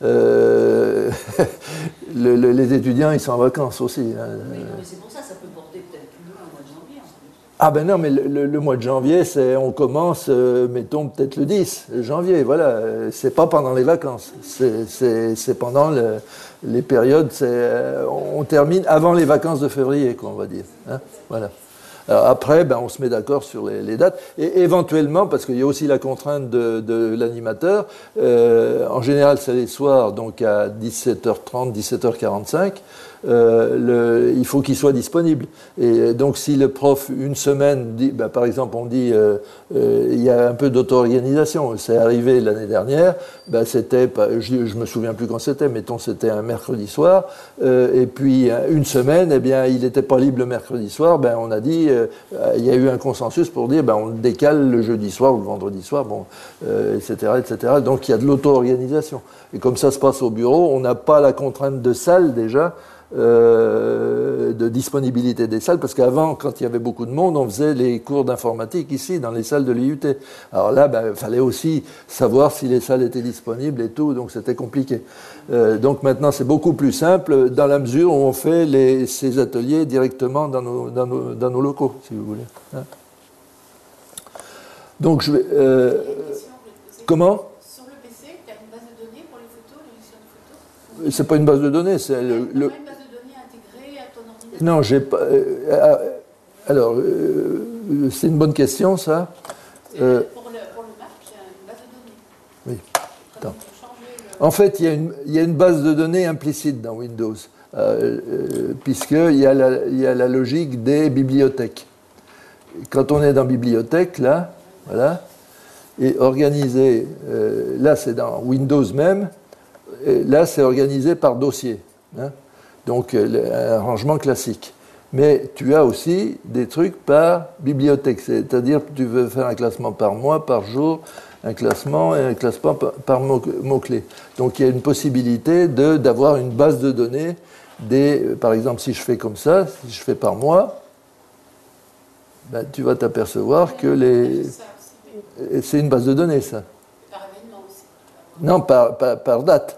Les étudiants, ils sont en vacances aussi. Hein. Oui, non, mais c'est pour ça, ça peut porter peut-être plus loin au mois de janvier, en plus. Ah ben non, mais le mois de janvier, on commence, mettons, peut-être le 10 janvier, voilà. C'est pas pendant les vacances, c'est pendant les périodes, on termine avant les vacances de février, quoi, on va dire. Hein, voilà. Alors après, ben, on se met d'accord sur les dates. Et éventuellement, parce qu'il y a aussi la contrainte de l'animateur, en général, c'est les soirs, donc à 17h30, 17h45, il faut qu'il soit disponible. Et donc, si le prof, une semaine, dit, ben, par exemple, on dit il y a un peu d'auto-organisation, c'est arrivé l'année dernière, ben, c'était, je me souviens plus quand c'était, mettons, c'était un mercredi soir, et puis une semaine, eh bien, il n'était pas libre le mercredi soir, ben, on a dit, il y a eu un consensus pour dire, ben, on le décale le jeudi soir ou le vendredi soir, bon, etc., etc. Donc, il y a de l'auto-organisation. Et comme ça se passe au bureau, on n'a pas la contrainte de salle déjà, de disponibilité des salles, parce qu'avant, quand il y avait beaucoup de monde, on faisait les cours d'informatique ici, dans les salles de l'IUT. Alors là, ben, il fallait aussi savoir si les salles étaient disponibles et tout, donc c'était compliqué. Donc maintenant, c'est beaucoup plus simple, dans la mesure où on fait ces ateliers directement dans nos locaux, si vous voulez. Hein. Donc je vais... comment ? Sur le PC, tu as une base de données pour les photos, l'édition de photos? C'est pas une base de données, c'est une base de données intégrée à ton ordinateur? Non, j'ai pas... alors, c'est une bonne question, ça. Pour le Mac, il y a une base de données. Oui. Attends. En fait, il y a une base de données implicite dans Windows, puisqu'il y a la logique des bibliothèques. Quand on est dans bibliothèque, là, voilà, et organisé, là c'est dans Windows même, et là c'est organisé par dossier. Hein, donc un rangement classique. Mais tu as aussi des trucs par bibliothèque, c'est-à-dire que tu veux faire un classement par mois, par jour, un classement et un classement par mots-clés. Donc il y a une possibilité d'avoir une base de données par exemple, si je fais comme ça, si je fais par mois, ben, tu vas t'apercevoir que c'est une base de données, ça. Par événement aussi. Non, par date.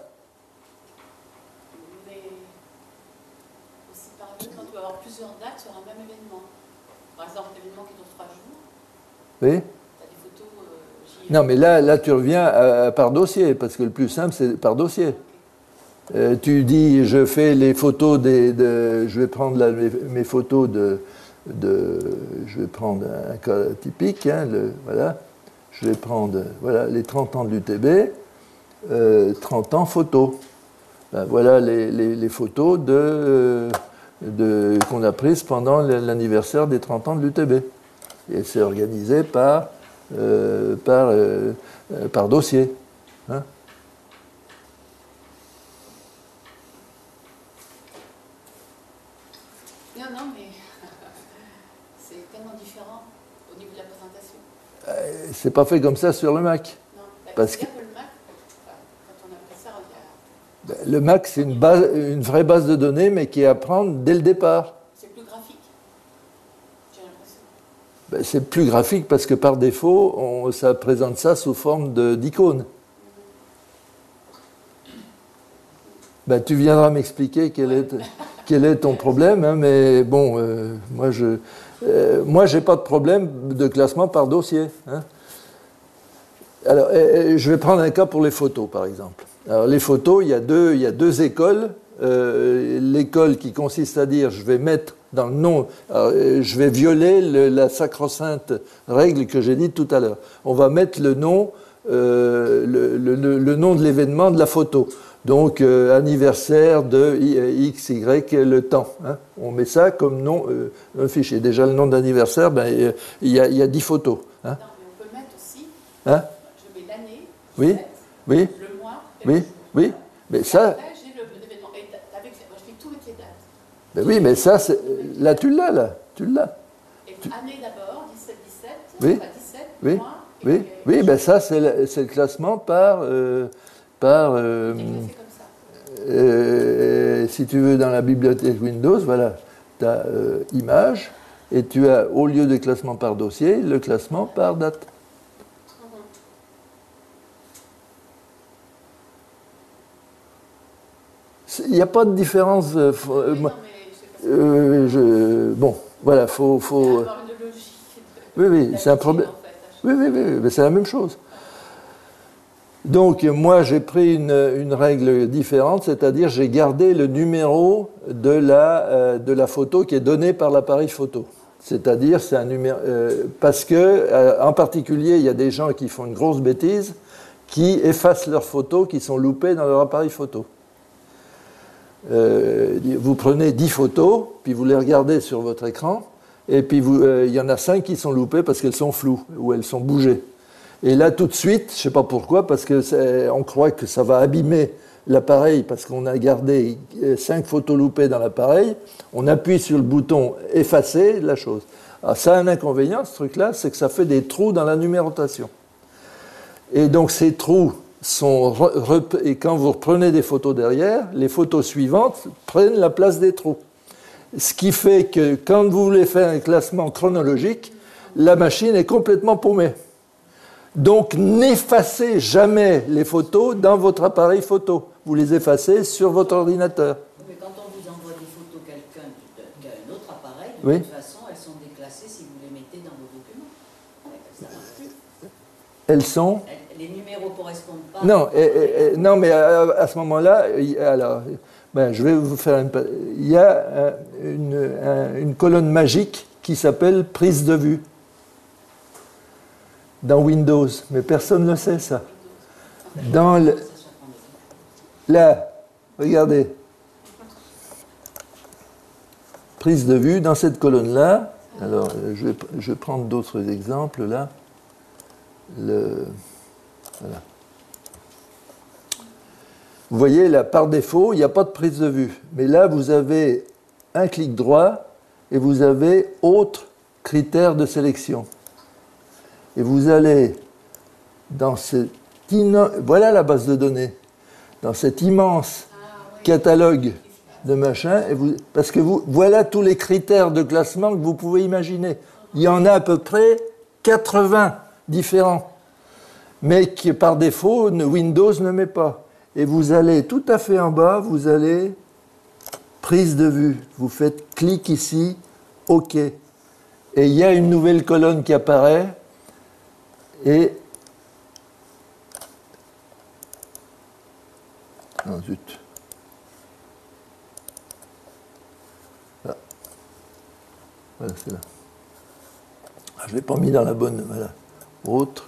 Mais aussi par événement, tu vas avoir plusieurs dates sur un même événement. Par exemple, l'événement qui dure 3 jours. Oui. Tu as des photos. Non, mais là, tu reviens par dossier, parce que le plus simple, c'est par dossier. Tu dis, je fais les photos je vais prendre mes photos je vais prendre un cas typique, hein, voilà. Je vais prendre les 30 ans de l'UTB, 30 ans photos. Ben, voilà les photos qu'on a prises pendant l'anniversaire des 30 ans de l'UTB. Et c'est organisé par dossier. Hein. Non, mais c'est tellement différent au niveau de la présentation. C'est pas fait comme ça sur le Mac. Non, parce que le Mac, quand on a fait ça, le Mac, c'est une vraie base de données, mais qui est à prendre dès le départ. c'est plus graphique, j'ai l'impression. C'est plus graphique parce que par défaut, ça présente ça sous forme d'icône. Tu viendras m'expliquer quel est ton problème, hein, mais bon, moi, j'ai pas de problème de classement par dossier. Hein. Alors, je vais prendre un cas pour les photos, par exemple. Alors, les photos, il y a deux écoles. L'école qui consiste à dire, je vais mettre dans le nom, je vais violer la sacro-sainte règle que j'ai dite tout à l'heure. On va mettre le nom de l'événement de la photo. Donc, anniversaire de X, Y, le temps. Hein. On met ça comme nom, un fichier. Déjà, le nom d'anniversaire, il y a 10 photos. Hein. Non, mais on peut mettre aussi, hein? Je mets l'année, oui, oui, le mois, et oui, le jour. oui. Mais et ça... après, j'ai l'événement. Et moi, je fais tout avec les dates. Ben oui, mais ça, là, tu l'as, là. Tu l'as. Et année d'abord, 17, 17, oui, enfin 17, oui, mois. Oui, ben ça, c'est le classement par c'est comme ça. si tu veux, dans la bibliothèque Windows, voilà, tu as Images, et tu as, au lieu de classement par dossier, le classement par date. Il n'y a pas de différence. Bon, voilà, il faut. Oui, oui, c'est un problème. Oui, oui, oui, mais c'est la même chose. Donc, moi, j'ai pris une règle différente, c'est-à-dire j'ai gardé le numéro de la photo qui est donné par l'appareil photo. C'est-à-dire, c'est un numéro. Parce que, en particulier, il y a des gens qui font une grosse bêtise, qui effacent leurs photos qui sont loupées dans leur appareil photo. Vous prenez 10 photos, puis vous les regardez sur votre écran, et puis il y en a 5 qui sont loupées parce qu'elles sont floues, ou elles sont bougées. Et là, tout de suite, je ne sais pas pourquoi, parce qu'on croit que ça va abîmer l'appareil, parce qu'on a gardé 5 photos loupées dans l'appareil, on appuie sur le bouton « Effacer » la chose. Alors, ça a un inconvénient, ce truc-là, c'est que ça fait des trous dans la numérotation. Et donc, ces trous et quand vous reprenez des photos derrière, les photos suivantes prennent la place des trous. Ce qui fait que quand vous voulez faire un classement chronologique, la machine est complètement paumée. Donc n'effacez jamais les photos dans votre appareil photo. Vous les effacez sur votre ordinateur. Mais quand on vous envoie des photos quelqu'un qui a un autre appareil, de oui. toute façon, elles sont déclassées si vous les mettez dans vos documents. Ça marche plus. Elles sont... Les numéros ne correspondent pas. Non, non, mais à ce moment-là, alors, je vais vous faire il y a une colonne magique qui s'appelle prise de vue dans Windows, mais personne ne sait ça. Là, regardez, prise de vue dans cette colonne-là. Alors, je vais prendre d'autres exemples là. Voilà. Vous voyez, là, par défaut, il n'y a pas de prise de vue. Mais là, vous avez un clic droit et vous avez autres critères de sélection. Et vous allez dans voilà la base de données, dans cet immense catalogue de machin, parce que voilà tous les critères de classement que vous pouvez imaginer. Il y en a à peu près 80 différents, mais qui par défaut Windows ne met pas. Et vous allez tout à fait en bas, vous allez prise de vue. Vous faites clic ici, OK. Et il y a une nouvelle colonne qui apparaît. Et... Non, zut. Là. Voilà, c'est là. Je ne l'ai pas mis dans la bonne... Voilà. Autre.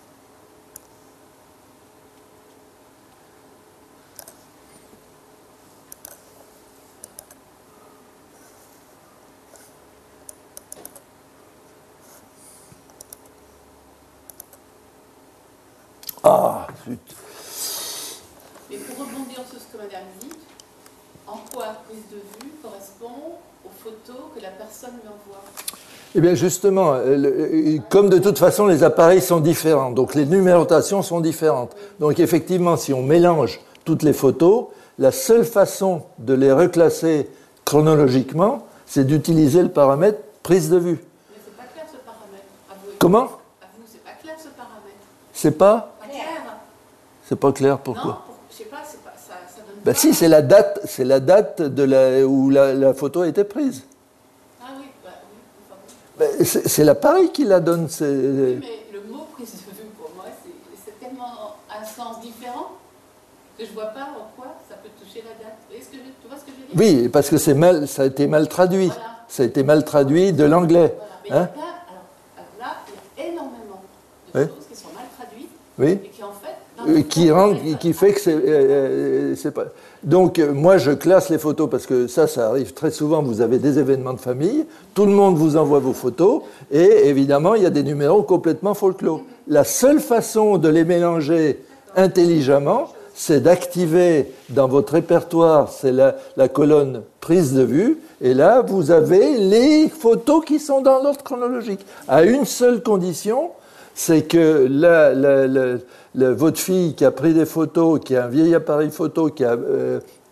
Ah, zut. Mais pour rebondir sur ce que Madame dit, en quoi prise de vue correspond aux photos que la personne lui envoie? Eh bien justement, comme de toute façon les appareils sont différents, donc les numérotations sont différentes. Donc effectivement, si on mélange toutes les photos, la seule façon de les reclasser chronologiquement, c'est d'utiliser le paramètre prise de vue. Mais c'est pas clair ce paramètre. Avouez. Comment? Avouez, c'est pas clair ce paramètre. C'est pas? C'est pas clair, pourquoi? Non, je sais pas, ça donne Ben pas. si, c'est la date où la photo a été prise. Ah oui, oui. Ben, c'est l'appareil qui la donne. Oui, mais le mot prise de vue, pour moi, c'est tellement un sens différent que je vois pas en quoi ça peut toucher la date. Tu vois ce que je veux dire? Oui, parce que ça a été mal traduit. Voilà. Ça a été mal traduit de l'anglais. Voilà. Mais Hein? alors là, il y a énormément de Oui. choses qui sont mal traduites Oui. et qui, en fait, qui fait que c'est pas... Donc, moi, je classe les photos parce que ça arrive très souvent. Vous avez des événements de famille, tout le monde vous envoie vos photos, et évidemment, il y a des numéros complètement folklore. La seule façon de les mélanger intelligemment, c'est d'activer dans votre répertoire, c'est la colonne prise de vue, et là, vous avez les photos qui sont dans l'ordre chronologique, à une seule condition, c'est que votre fille qui a pris des photos, qui a un vieil appareil photo, qui a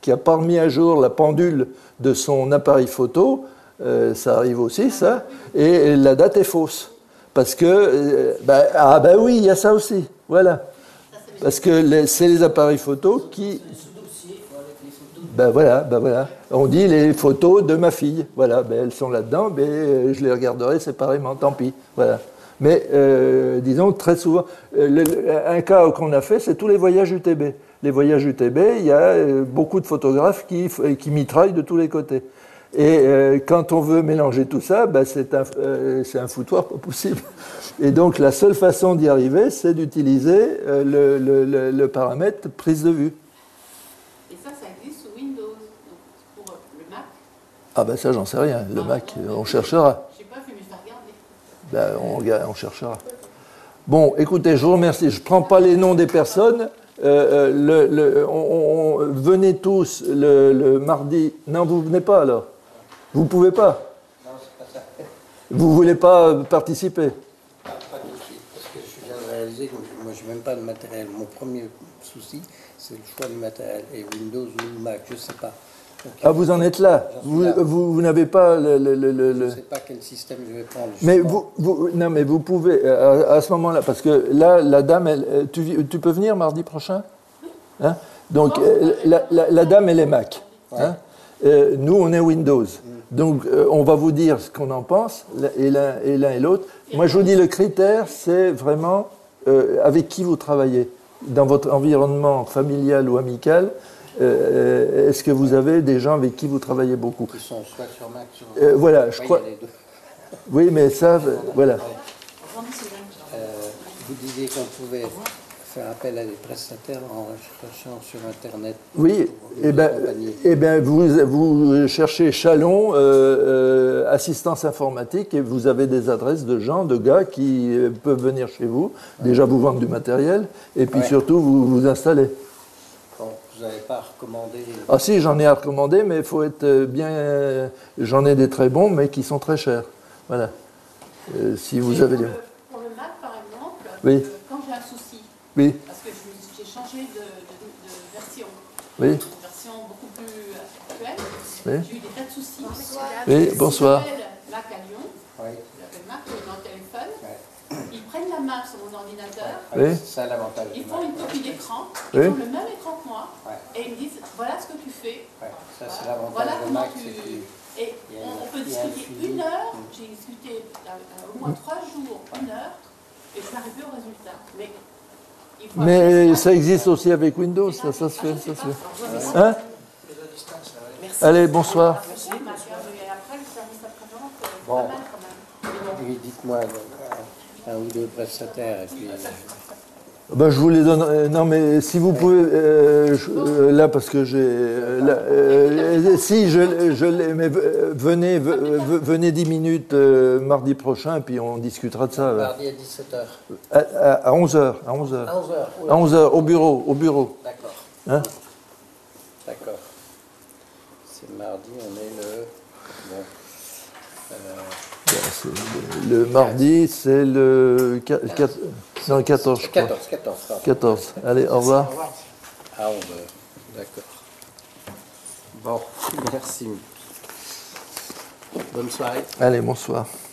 qui n'a pas remis à jour la pendule de son appareil photo, ça arrive aussi, ça, et la date est fausse. Parce que, oui, il y a ça aussi, voilà. Parce que c'est les appareils photo qui... voilà. On dit les photos de ma fille, voilà, elles sont là-dedans, mais je les regarderai séparément, tant pis, voilà. Mais disons, très souvent, un cas qu'on a fait, c'est tous les voyages UTB. Les voyages UTB, il y a beaucoup de photographes qui mitraillent de tous les côtés. Et quand on veut mélanger tout ça, c'est un foutoir pas possible. Et donc la seule façon d'y arriver, c'est d'utiliser le paramètre prise de vue. Et ça existe sous Windows, donc pour le Mac. Ah ça j'en sais rien, le Mac, on cherchera. Je n'ai pas vu, mais je vais regarder. On cherchera. Bon, écoutez, je vous remercie. Je ne prends pas les noms des personnes. Venez tous le mardi. Non, vous ne venez pas alors. Vous ne pouvez pas. Non, c'est pas ça. Vous ne voulez pas participer. Pas tout de suite, parce que je viens de réaliser que moi je n'ai même pas de matériel. Mon premier souci, c'est le choix du matériel. Et Windows ou Mac, je ne sais pas. Donc, vous en êtes là. Vous n'avez pas le... Je ne sais pas quel système je vais prendre. Mais vous pouvez, à ce moment-là, parce que là, la dame, tu peux venir mardi prochain, hein? Donc, la dame, elle est Mac. Hein? Nous, on est Windows. Donc, on va vous dire ce qu'on en pense, et l'un et l'autre. Moi, je vous dis, le critère, c'est vraiment avec qui vous travaillez. Dans votre environnement familial ou amical, est-ce que vous avez des gens avec qui vous travaillez beaucoup? Qui sont soit sur Mac, sur... Voilà, je crois... Oui, mais ça, voilà. Vous disiez qu'on pouvait faire appel à des prestataires en cherchant sur Internet. Oui, vous cherchez Chalon, assistance informatique, et vous avez des adresses de gens, de gars qui peuvent venir chez vous, déjà vous vendre du matériel, et puis surtout vous installer. Bon, vous n'avez pas recommandé... Ah si, j'en ai à recommander, mais il faut être bien... J'en ai des très bons, mais qui sont très chers. Voilà. Si vous avez les... Pour le Mac, par exemple, quand j'ai un souci, parce que j'ai changé de version, une version beaucoup plus actuelle, j'ai eu des tas de soucis. Bonsoir. Si j'appelle Mac à Lyon, j'appelle Mac dans le téléphone, ils prennent la main sur mon ordinateur, c'est ça l'avantage. ils font une copie d'écran, ils ont le même écran que moi, et ils me disent voilà ce que tu fais. Ça c'est l'avantage voilà de Mac, c'est que... Et on peut discuter 1 heure, j'ai discuté au moins 3 jours, 1 heure, et je suis arrivée au résultat. Mais ça existe aussi avec Windows, ça se fait. Hein? Allez, bonsoir. Bon, dites-moi un ou deux prestataires, et puis... Je vous les donne. Non, mais si vous pouvez, là, parce que j'ai. Si je l'ai, mais venez 10 minutes mardi prochain, et puis on discutera de ça. Mardi à 17h. À 11h. À 11h. À 11h, au bureau. D'accord. Hein? D'accord. C'est mardi, on est le. Bon. Le mardi, c'est le 14, je crois. 14. Allez, au revoir. À 11h. D'accord. Bon, merci. Bonne soirée. Allez, bonsoir.